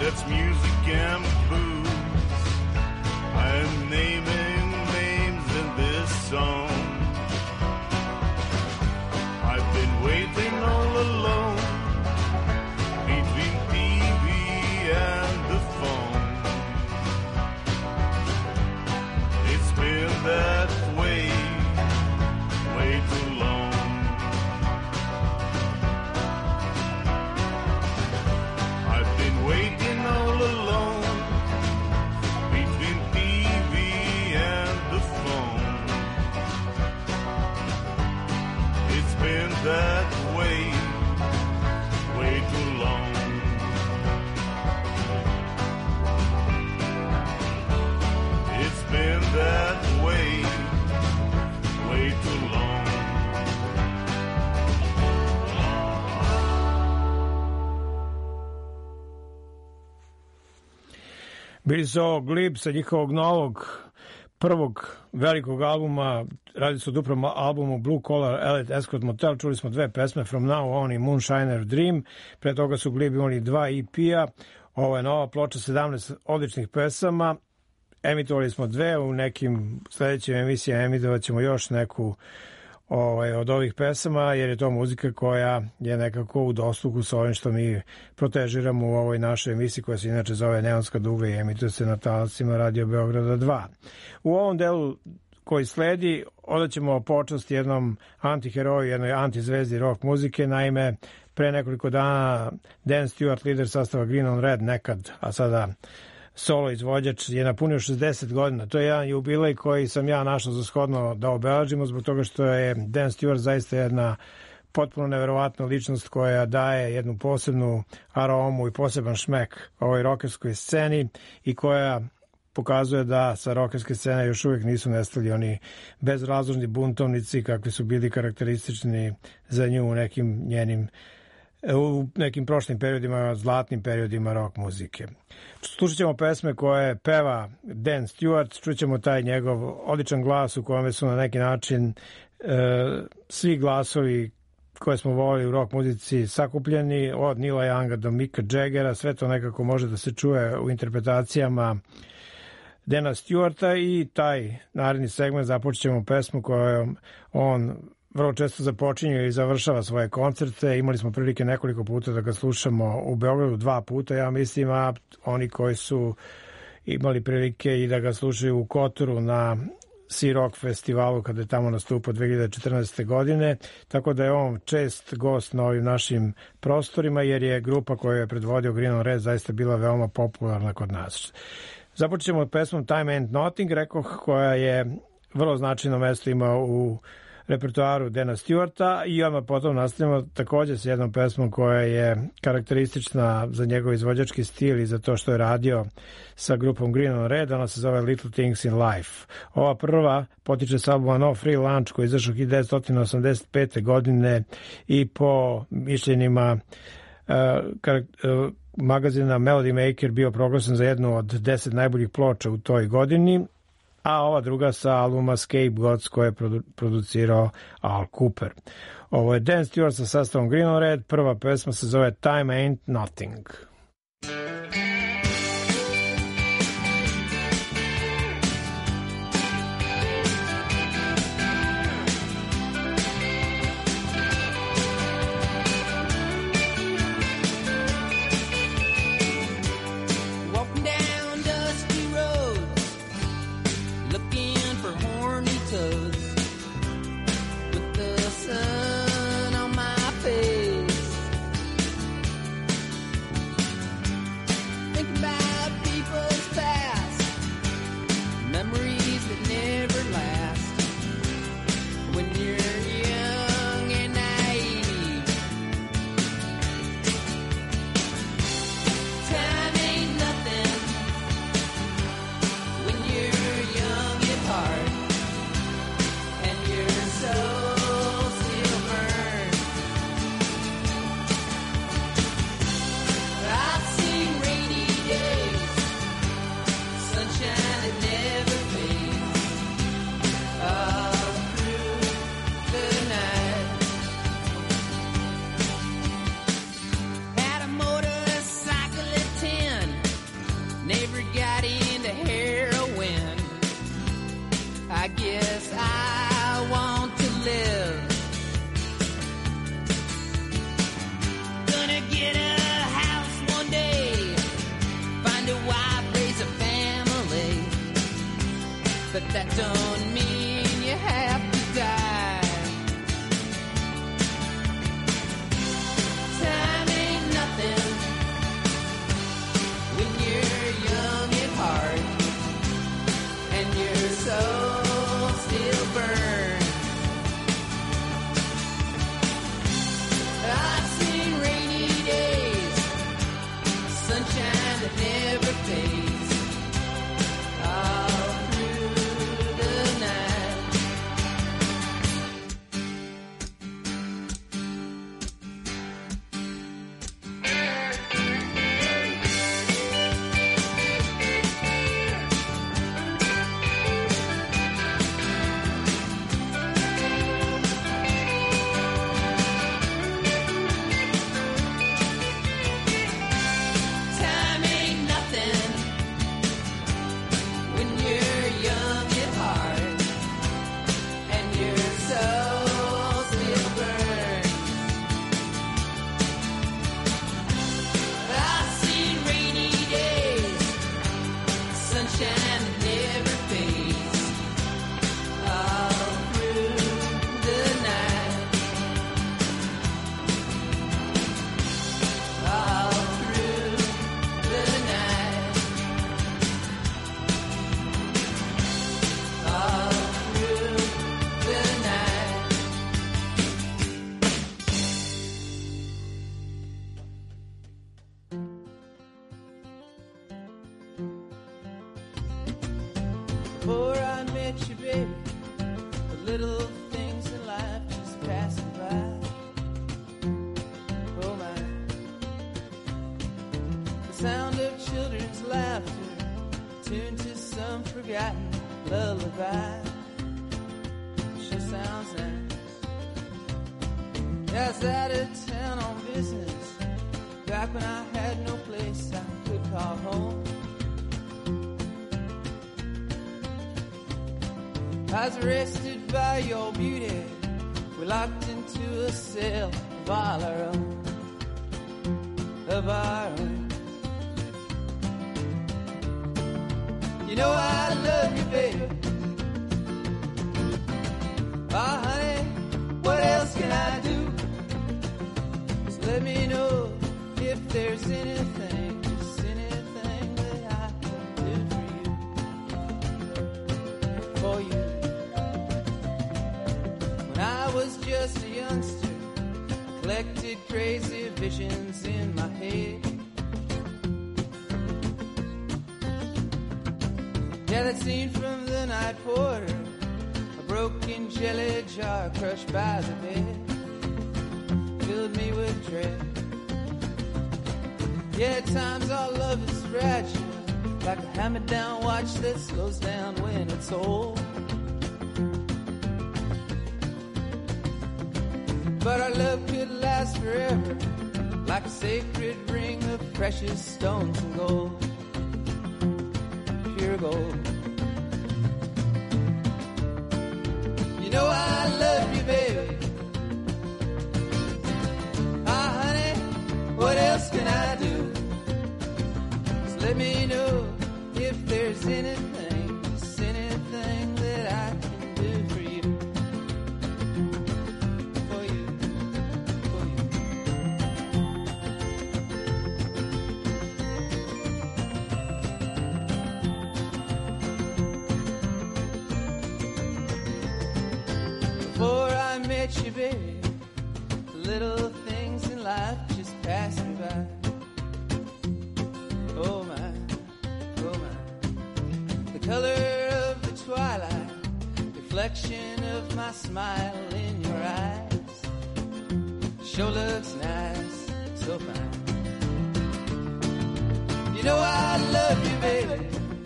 that's music and booze. I am naming names in this song. I've been waiting all alone between TV and the phone. It's been that way too long. I've been waiting all alone between TV and the phone. It's been that way too long. It's been that way too long. Bili su ovo Glib sa njihovog novog prvog velikog albuma, radi se o duplom albumu Blue Collar Elite Escort Motel. Čuli smo dve pesme, From Now On i Moonshiner Dream. Pre toga su Glib imali dva EP-a. Ovo je nova ploča, 17 odličnih pesama. Emitovali smo dve, u nekim sledećim emisijama emitovat ćemo još neku od ovih pesama, jer je to muzika koja je nekako u dosluhu sa ovim što mi protežiramo u ovoj našoj emisiji, koja se inače zove Neonska duga i emituje se na talasima Radio Beograda 2. U ovom delu koji sledi odaćemo počast jednom antiheroju, jednoj antizvezdi rock muzike. Naime, pre nekoliko dana Dan Stewart, lider sastava Green on Red, nekad, a sada solo izvođač, je napunio 60 godina. To je jedan jubilej koji sam ja našao za shodno da obeležimo, zbog toga što je Dan Stewart zaista jedna potpuno neverovatna ličnost koja daje jednu posebnu aromu i poseban šmek ovoj rokerskoj sceni i koja pokazuje da sa rokerske scene još uvijek nisu nestali oni bezrazložni buntovnici kakvi su bili karakteristični za nju u nekim prošlim periodima, zlatnim periodima rock muzike. Slušat ćemo pesme koje peva Dan Stewart, čućemo taj njegov odličan glas u kome su na neki način svi glasovi koje smo volili u rock muzici sakupljeni, od Neila Younga do Micka Jaggera, sve to nekako može da se čuje u interpretacijama Dana Stewarta i taj naredni segment započnemo pesmu kojom on vrlo često započinje i završava svoje koncerte. Imali smo prilike nekoliko puta da ga slušamo u Beogradu, 2 puta, ja mislim, a oni koji su imali prilike i da ga slušaju u Kotoru na Sea Rock festivalu kada je tamo nastupao 2014. godine, tako da je on čest gost na ovim našim prostorima, jer je grupa koju je predvodio Green on Red zaista bila veoma popularna kod nas. Započnemo pesmom Time Ain't Nothing, rekoh, koja je vrlo značajno mesto ima u repertoaru Dana Stewarta, i odmah potom nastavimo također s jednom pesmom koja je karakteristična za njegov izvođački stil i za to što je radio sa grupom Green on Red. Ona se zove Little Things in Life. Ova prva potiče s albuma No Free Lunch koji je izašao 1985. godine i po mišljenjima magazina Melody Maker bio proglašen za jednu od 10 najboljih ploča u toj godini, a ova druga sa albuma Scapegoats koje je producirao Al Cooper. Ovo je Dan Stewart sa sastavom Green on Red, prva pesma se zove Time Ain't Nothing. I've seen rainy days. that don't mean you have to die. Time ain't nothing when you're young at heart and your soul still burns. I've seen rainy days, sunshine that never fades, all through the night. Time ain't nothing when you're young at heart and your soul still burns. I've seen rainy days, sunshine that never fades, all through the night, all through the night, all through the night. Before I met you, baby, the little things in life just passing by. Oh my, the sound of children's laughter tuned to some forgotten lullaby. Sure sounds nice. I was out of town on business back when I had no place I could call home. I was arrested by your beauty. We're locked into a cell of all our own, of our own. You know I love you, baby. Oh, honey, what else can I do? Just let me know if there's anything, just anything that I can do for you. When I was just a youngster, I collected crazy visions in my head. Yeah, that scene from The Night Porter, a broken jelly jar crushed by the bed, filled me with dread. Yeah, at times all love is fragile, like a hammered down watch that slows down when it's old. But our love could last forever, like a sacred ring of precious stones and gold, pure gold. You know I love you, baby. Ah, honey, what else can I do? Just let me know if there's anything, just anything that I can do for you. For you, for you. Before I met you, baby, the little things in life just passed me by. Oh my, oh my. The color of the twilight, reflection of my smile in your eyes, sure looks nice, so fine. You know I love you, baby.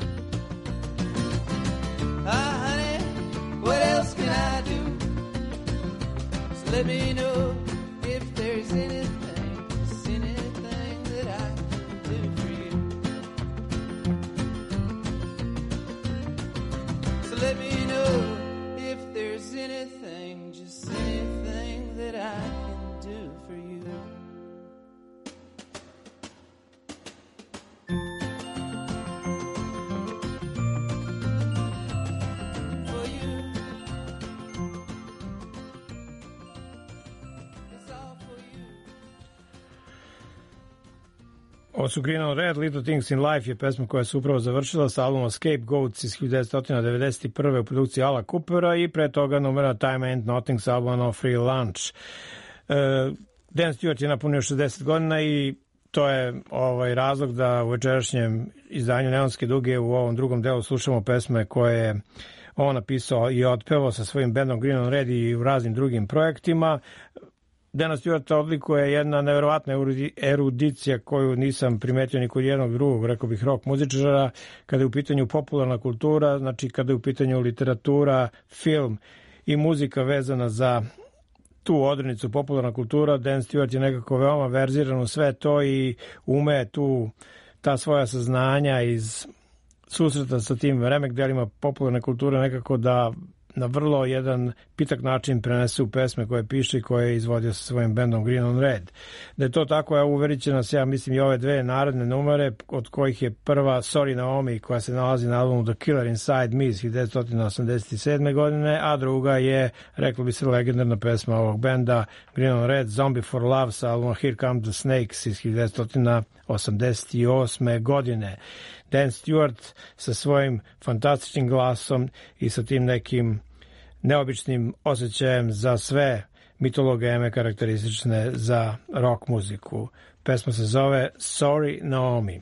Ah, honey, what else can I do? Just let me know if there's anything, just anything that I can do for you. So let me know if there's anything, just anything that I can do for you. Ovo su Green on Red, Little Things in Life je pesma koja se upravo završila sa albuma Scapegoats iz 1991. u produkciji Ala Coopera i pre toga numera Time Ain't Nothing sa albuma No Free Lunch. Dan Stewart je napunio 60 godina i to je razlog da u večerašnjem izdanju Neonske duge u ovom drugom delu slušamo pesme koje je on napisao i otpevao sa svojim bandom Green on Red i u raznim drugim projektima. Dana Stewarta odlikuje jedna neverovatna erudicija koju nisam primetio ni kod jednog drugog, rekao bih, rock muzičara, kada je u pitanju popularna kultura, znači kada je u pitanju literatura, film i muzika vezana za tu odrednicu popularna kultura. Dan Stewart je nekako veoma verziran u sve to i ume ta svoja saznanja iz susreta sa tim remek delima popularne kulture nekako da na vrlo jedan pitak način prenese u pesme koje piše i koje je izvodio sa svojim bandom Green on Red. Da je to tako, uverit će nas, ja mislim, i ove dve naredne numere, od kojih je prva Sorry Naomi, koja se nalazi na albumu The Killer Inside Me iz 1987. godine, a druga je, reklo bi se, legendarna pesma ovog benda Green on Red, Zombie for Love sa albuma Here Come the Snakes iz 1988. godine. Dan Stewart sa svojim fantastičnim glasom i sa tim nekim neobičnim osjećajem za sve mitologeme karakteristične za rock muziku. Pesma se zove Sorry Naomi.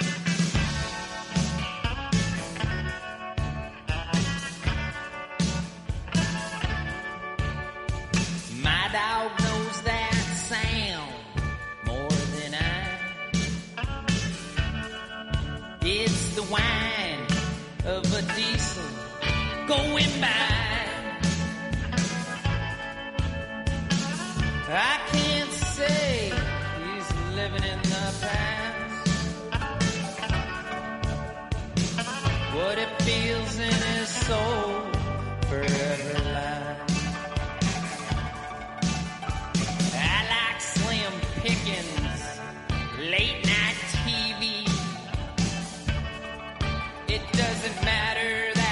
Going by, I can't say he's living in the past. What it feels in his soul forever lies. I like Slim Pickens, late night TV. It doesn't matter.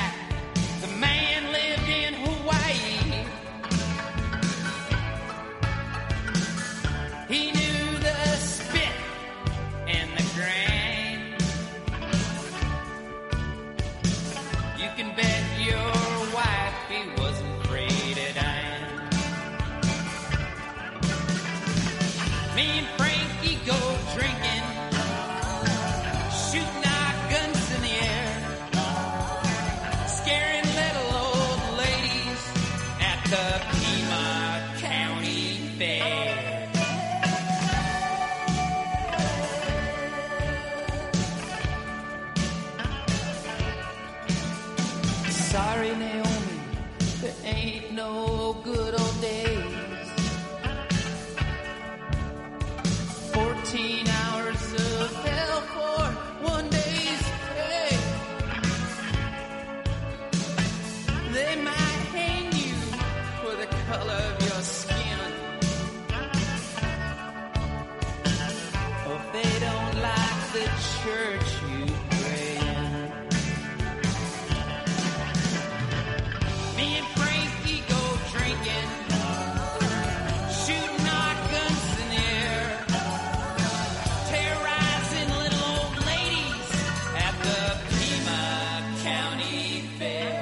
Sorry, Naomi, there ain't no good old days. 14 hours of hell for one day's pay. They might hang you for the color of your skin. Or if they don't like the church you pray in. Me and Frankie go drinking, shooting our guns in the air, terrorizing little old ladies at the Pima County Fair.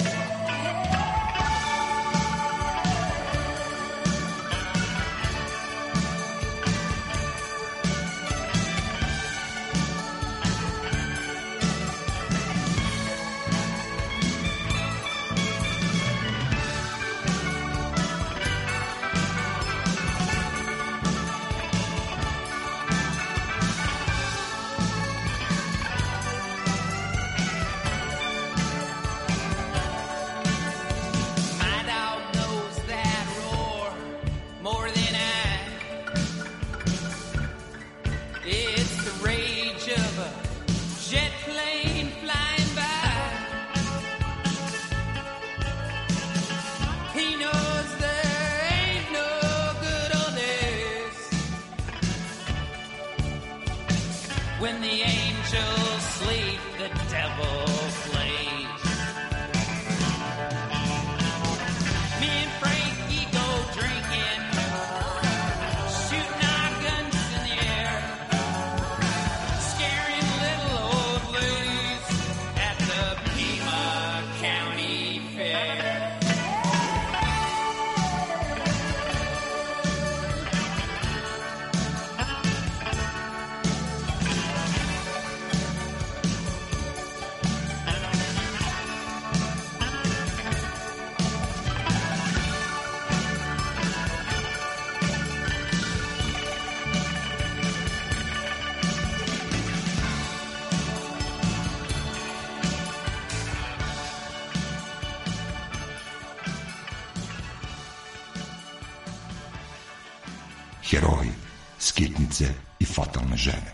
My dog knows that roar more than I. It's the rage of a jet plane flying by. He knows there ain't no good on this. When the angels sleep, the devil plays. Me and Frankie go drinking, shooting our guns in the air, heroji, skitnice i fatalne žene.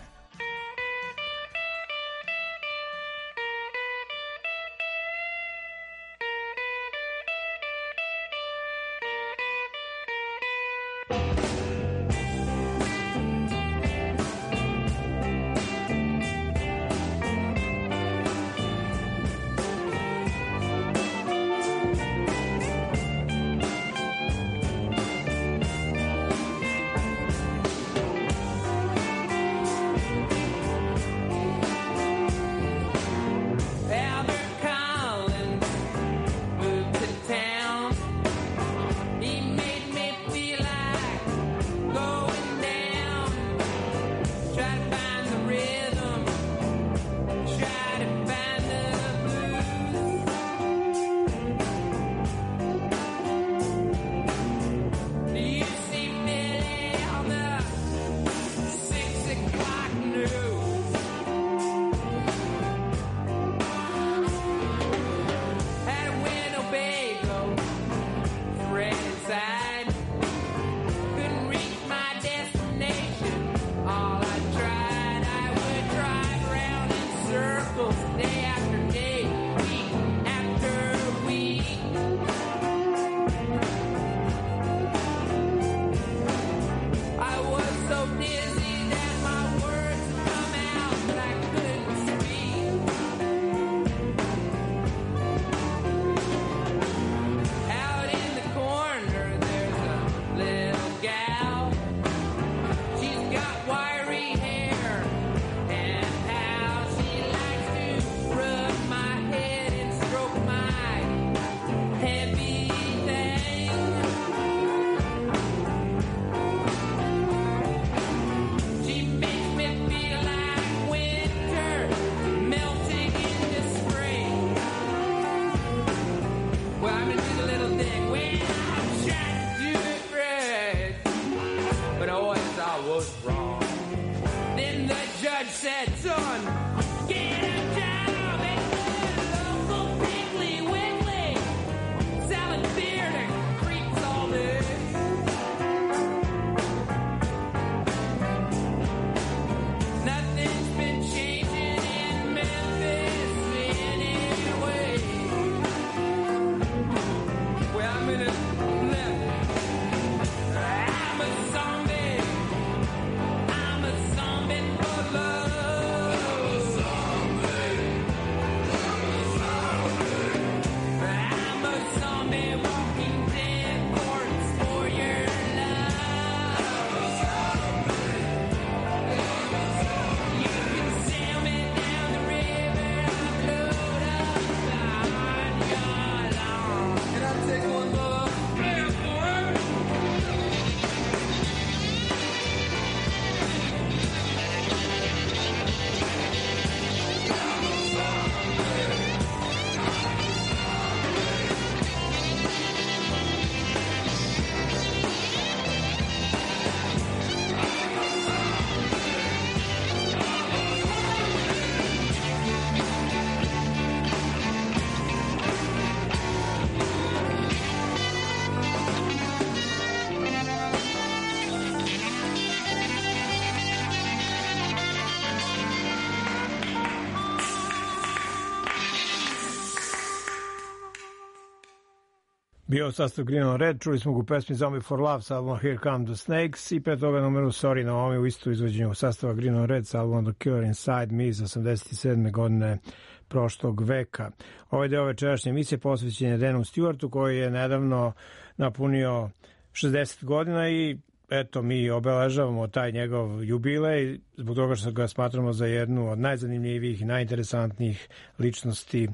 Bio sastav Green on Red, čuli smo ga u pesmi Zombie for Love sa albuma Here Come the Snakes i pre toga numeru Sorry Naomi u istu izvođenju sastava Green on Red sa albumom The Cure Inside Me iz 87. godine prošlog veka. Ovaj deo večerašnje emisije posvećen je Danu Stewartu koji je nedavno napunio 60 godina i eto mi obeležavamo taj njegov jubilej zbog toga što ga smatramo za jednu od najzanimljivijih i najinteresantnijih ličnosti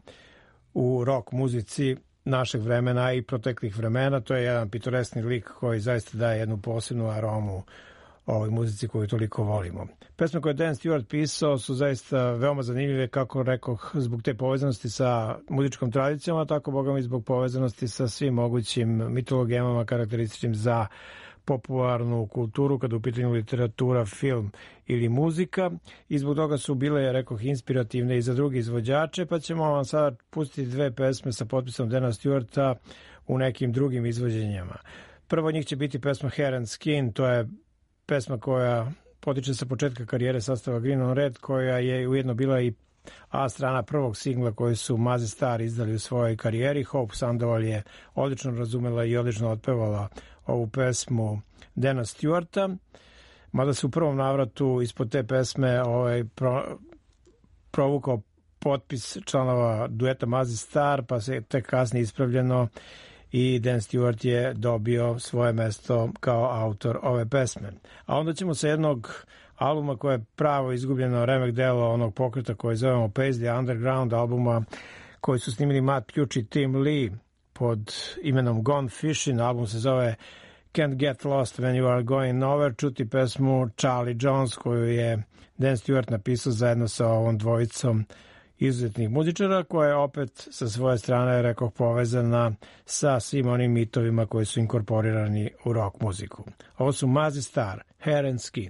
u rock muzici našeg vremena i proteklih vremena. To je jedan pitoresni lik koji zaista daje jednu posebnu aromu ovoj muzici koju toliko volimo. Pesme koje je Dan Stewart pisao su zaista veoma zanimljive, kako rekoh, zbog te povezanosti sa muzičkom tradicijom, a tako bogami zbog povezanosti sa svim mogućim mitologijama karakterističnim za popularnu kulturu kada u pitanju literatura, film ili muzika i zbog toga su bile, rekoh, inspirativne i za drugi izvođače, pa ćemo vam sada pustiti dve pesme sa potpisom Dana Stewarta u nekim drugim izvođenjama. Prvo njih će biti pesma Hair and Skin, to je pesma koja potiče sa početka karijere sastava Green on Red, koja je ujedno bila i A strana prvog singla koji su Mazzy Star izdali u svojoj karijeri. Hope Sandoval je odlično razumela i odlično otpevala ovu pesmu Dana Stewarta, mada se u prvom navratu ispod te pesme provukao potpis članova dueta Mazzy Star, pa se tek kasnije ispravljeno i Dan Stewart je dobio svoje mesto kao autor ove pesme. A onda ćemo sa jednog albuma koje je pravo izgubljeno remek delo onog pokreta koji zovemo Pace the Underground, albuma koji su snimili Matt Pucci i Tim Lee pod imenom Gone Fishing. Album se zove Can't Get Lost When You Are Going Nowhere. Čuti pesmu Charlie Jones koju je Dan Stewart napisao zajedno sa ovom dvojicom izuzetnih muzičara, koja je opet sa svoje strane, rekoh, povezana sa svim onim mitovima koji su inkorporirani u rock muziku. Ovo su Mazzy Star, Hair and Skin.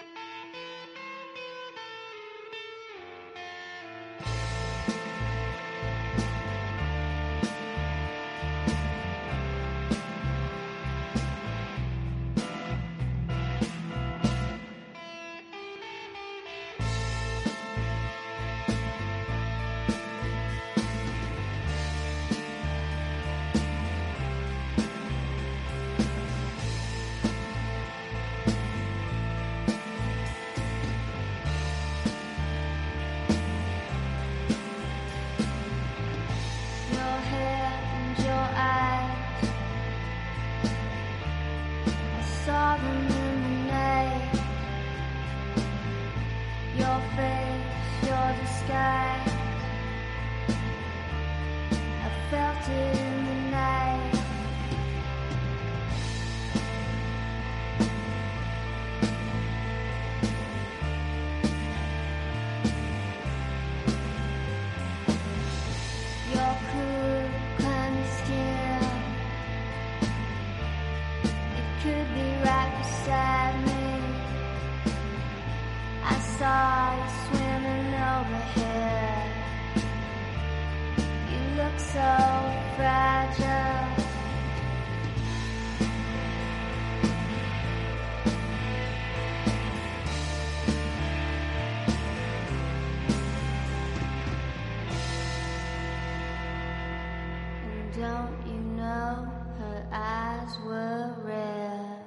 Don't you know her eyes were red?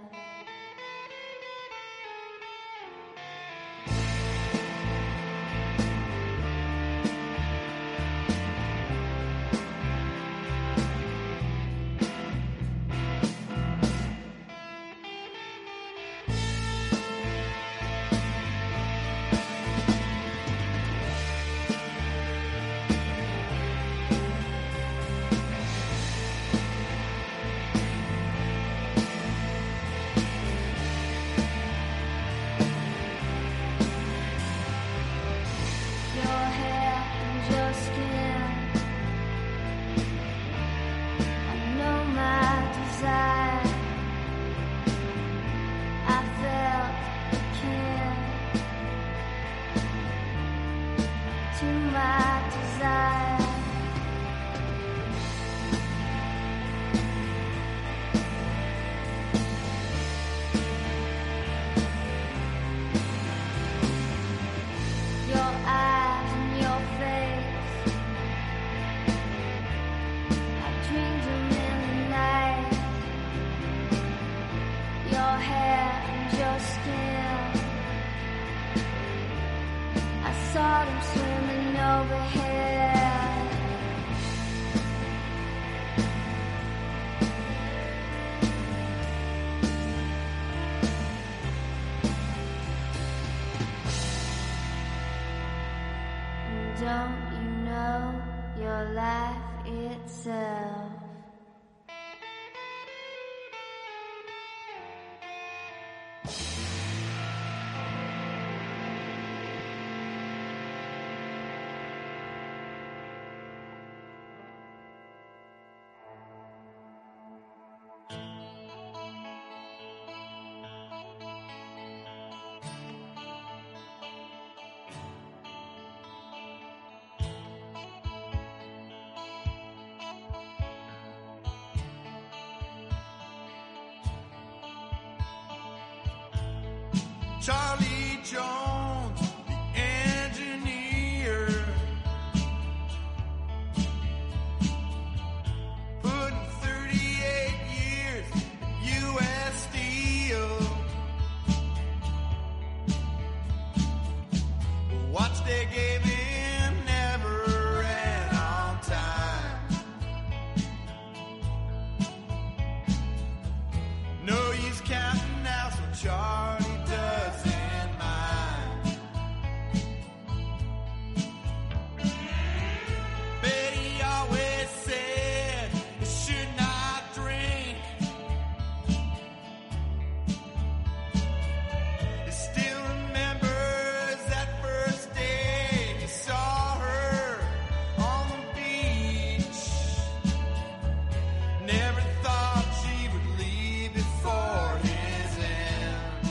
Don't you know your life itself? Charlie Jones, the engineer, putting 38 years in U.S. Steel. Watch they gave him never ran on time. No use counting now, so Charlie doesn't mind. Betty always said you should not drink. He still remembers that first day he saw her on the beach. Never thought she would leave before his end.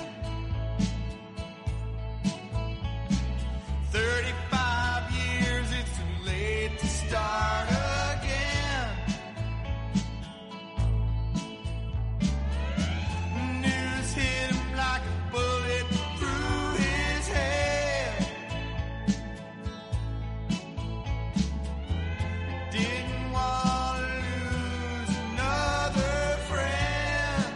35 years, it's too late to start again. News hit him like a bullet through his head. Didn't want to lose another friend.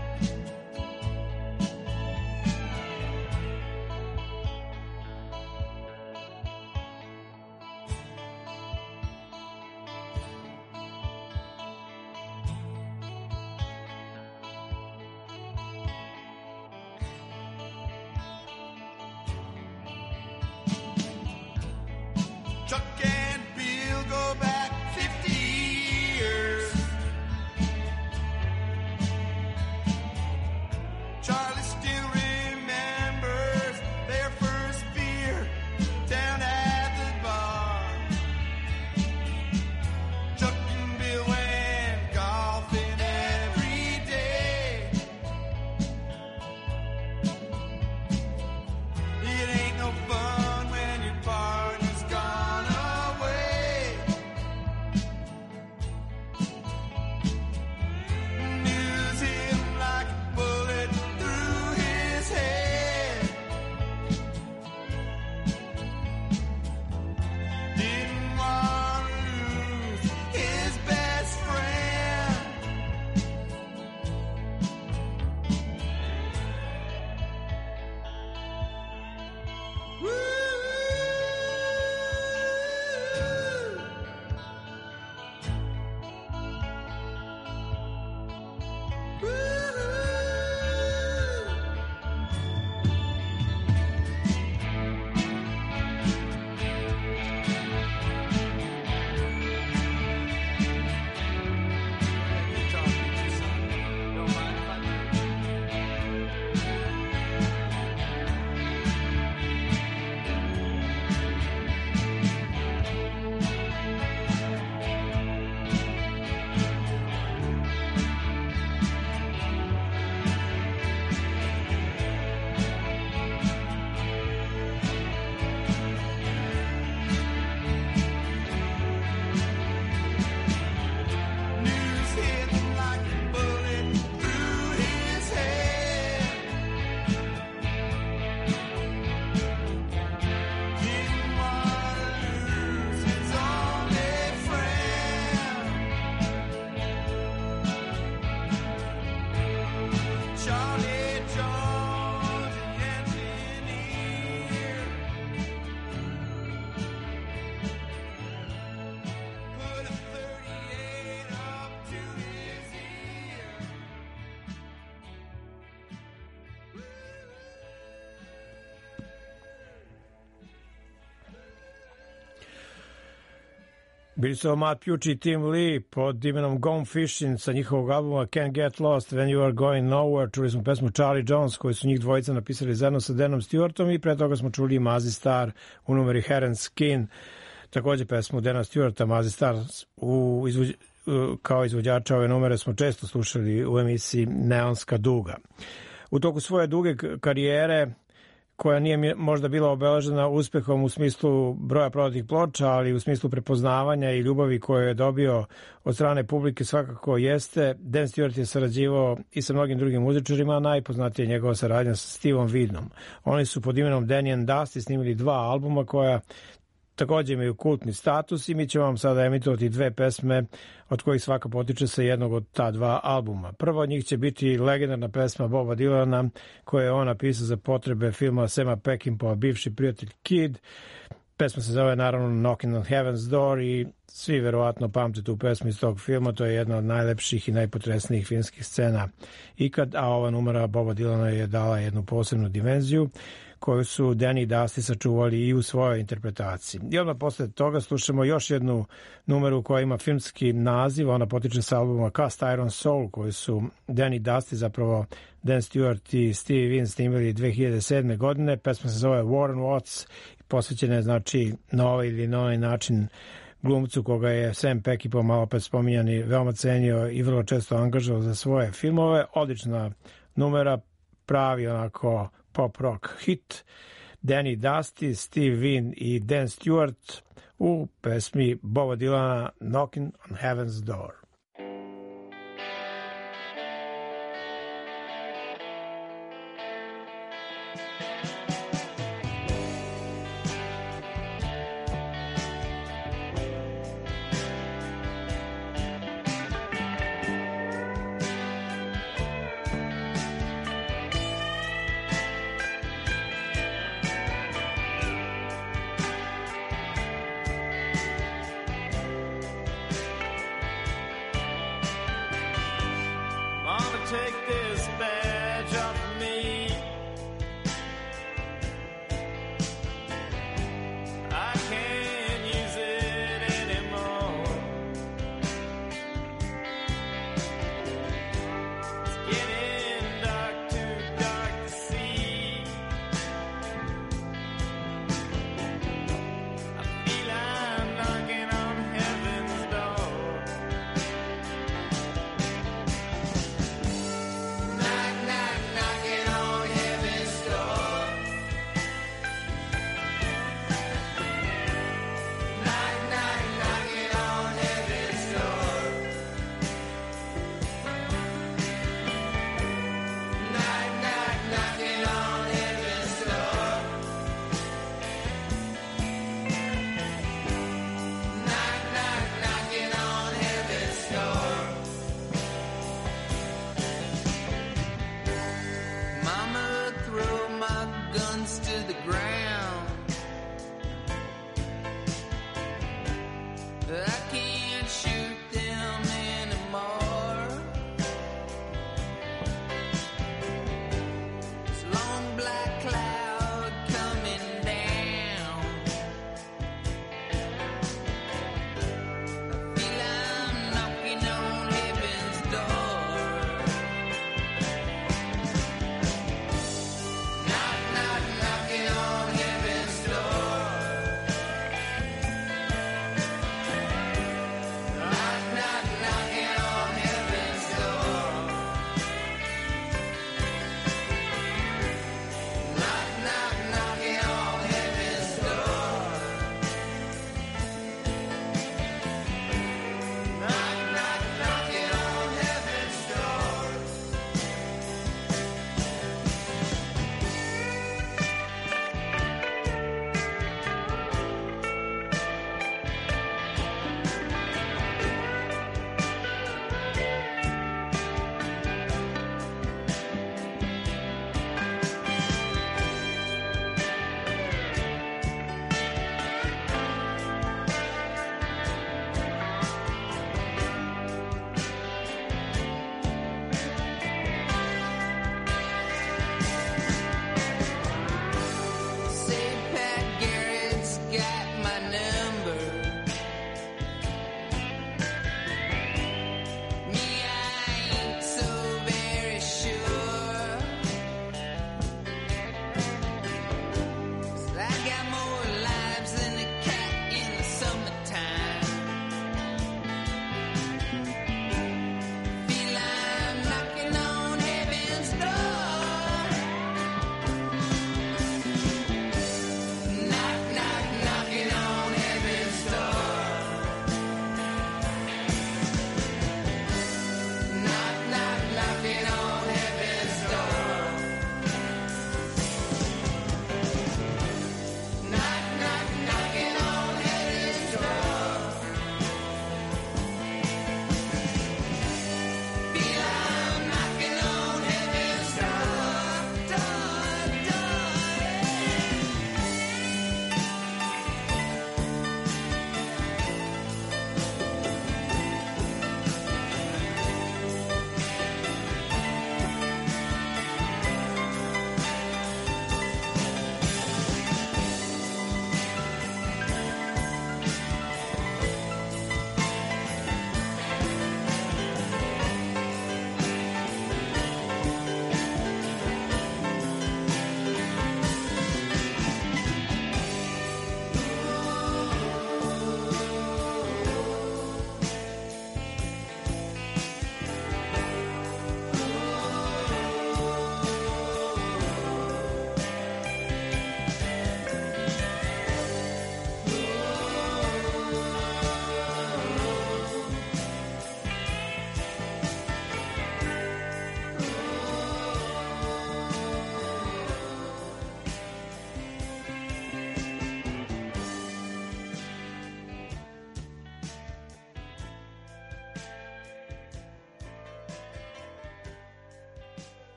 Chuck and Bill go back 50 years. Charlie still remembers their first beer down at the bar. Chuck and Bill went golfing every day. It ain't no fun when your partner's gone away. News hit him like a bullet through his head. Didn't want to lose his best friend. News hit him like a bullet through his head. Didn't want to lose his only friend. Charlie Jones, the engineer, put a 38 up to his ear. Bili su Matt Pucci i Tim Lee pod imenom Gone Fishing sa njihovog albuma Can't Get Lost When You Are Going Nowhere. Čuli smo pesmu Charlie Jones koju su njih dvojica napisali zajedno sa Denom Stewartom i pre toga smo čuli Mazzy Star u numeri Heron Skin. Takođe pesmu Dana Stewarta, Mazzy Star kao izvođača ove numere smo često slušali u emisiji Neonska duga. U toku svoje duge karijere koja nije možda bila obeležena uspehom u smislu broja prodatih ploča, ali u smislu prepoznavanja i ljubavi koju je dobio od strane publike svakako jeste. Dan Stewart je sarađivao i sa mnogim drugim muzičarima, a najpoznatija je njegova saradnja sa Stevom Widenom. Oni su pod imenom Danny and Dusty snimili 2 albuma koja takođe imaju kultni status i mi ćemo vam sada emitovati 2 pesme od kojih svaka potiče sa jednog od ta 2 albuma. Prva od njih će biti legendarna pesma Boba Dylana koju je on napisao za potrebe filma Sama Peckinpah, bivši prijatelj Kid. Pesma se zove naravno Knocking on Heaven's Door i svi verovatno pamte tu pesmu iz tog filma. To je jedna od najlepših i najpotresnijih filmskih scena ikad, a ova numera Boba Dylana je dala jednu posebnu dimenziju koju su Danny i Dusty sačuvali i u svojoj interpretaciji. I odmah posle toga slušamo još jednu numeru koja ima filmski naziv, ona potiče sa albuma Cast Iron Soul koji su Danny i Dusty, zapravo Dan Stewart i Stevie Wynn snimili 2007. godine. Pesma se zove Warren Watts i posvećena je znači na ovaj ili na onaj način glumcu koga je Sam Peckinpah, malo pred spominjani, veoma cenio i vrlo često angažovao za svoje filmove. Odlična numera, pravi onako pop rock hit. Danny Dusty, Steve Wynn i Dan Stewart u pesmi Boba Dylana Knocking on Heaven's Door.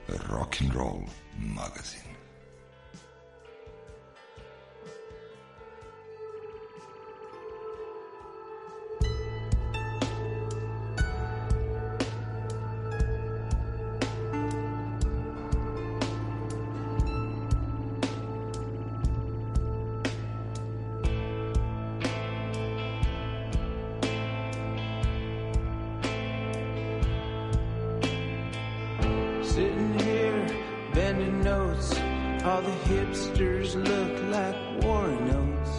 Rock'n'Roll magazin. Sitting here, bending notes. All the hipsters look like war notes.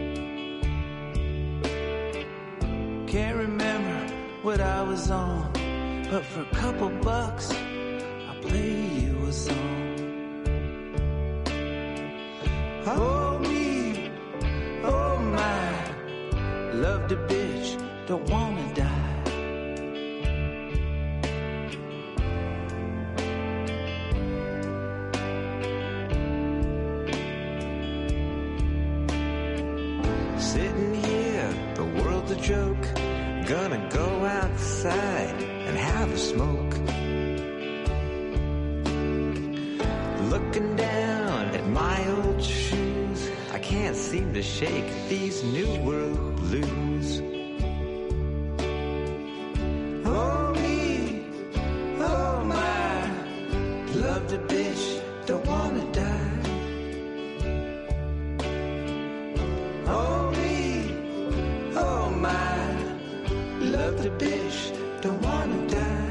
Can't remember what I was on, but for a couple bucks, I'll play you a song. Oh me, oh my, loved a bitch, don't wanna die. Sitting here, the world's a joke. Gonna go outside and have a smoke. Looking down at my old shoes, I can't seem to shake these new world blues. Oh me, oh my, loved a bitch, don't wanna die. Oh me, oh my, loved a bitch, don't wanna die.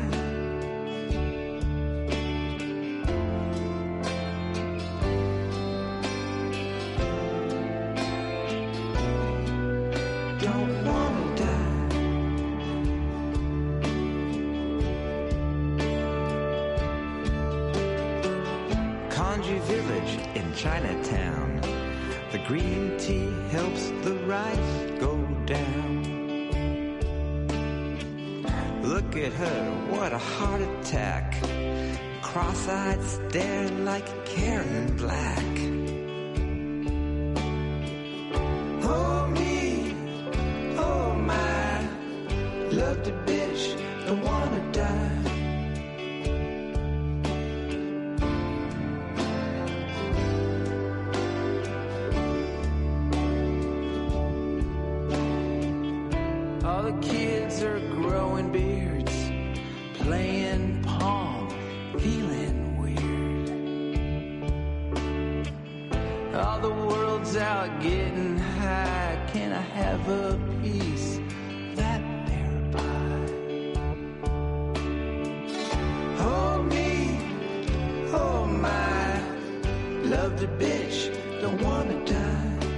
Don't wanna die. Kanji Village in Chinatown. The green tea helps the rice go down. Look at her, what a heart attack. Cross-eyed stare like Karen Black. Oh me, oh my, loved a bitch, don't wanna die. All the kids are growing beards, playing pong, feeling weird. All the world's out getting high. Can I have a piece of that bear pie? Oh me, oh my, loved a bitch, don't wanna die.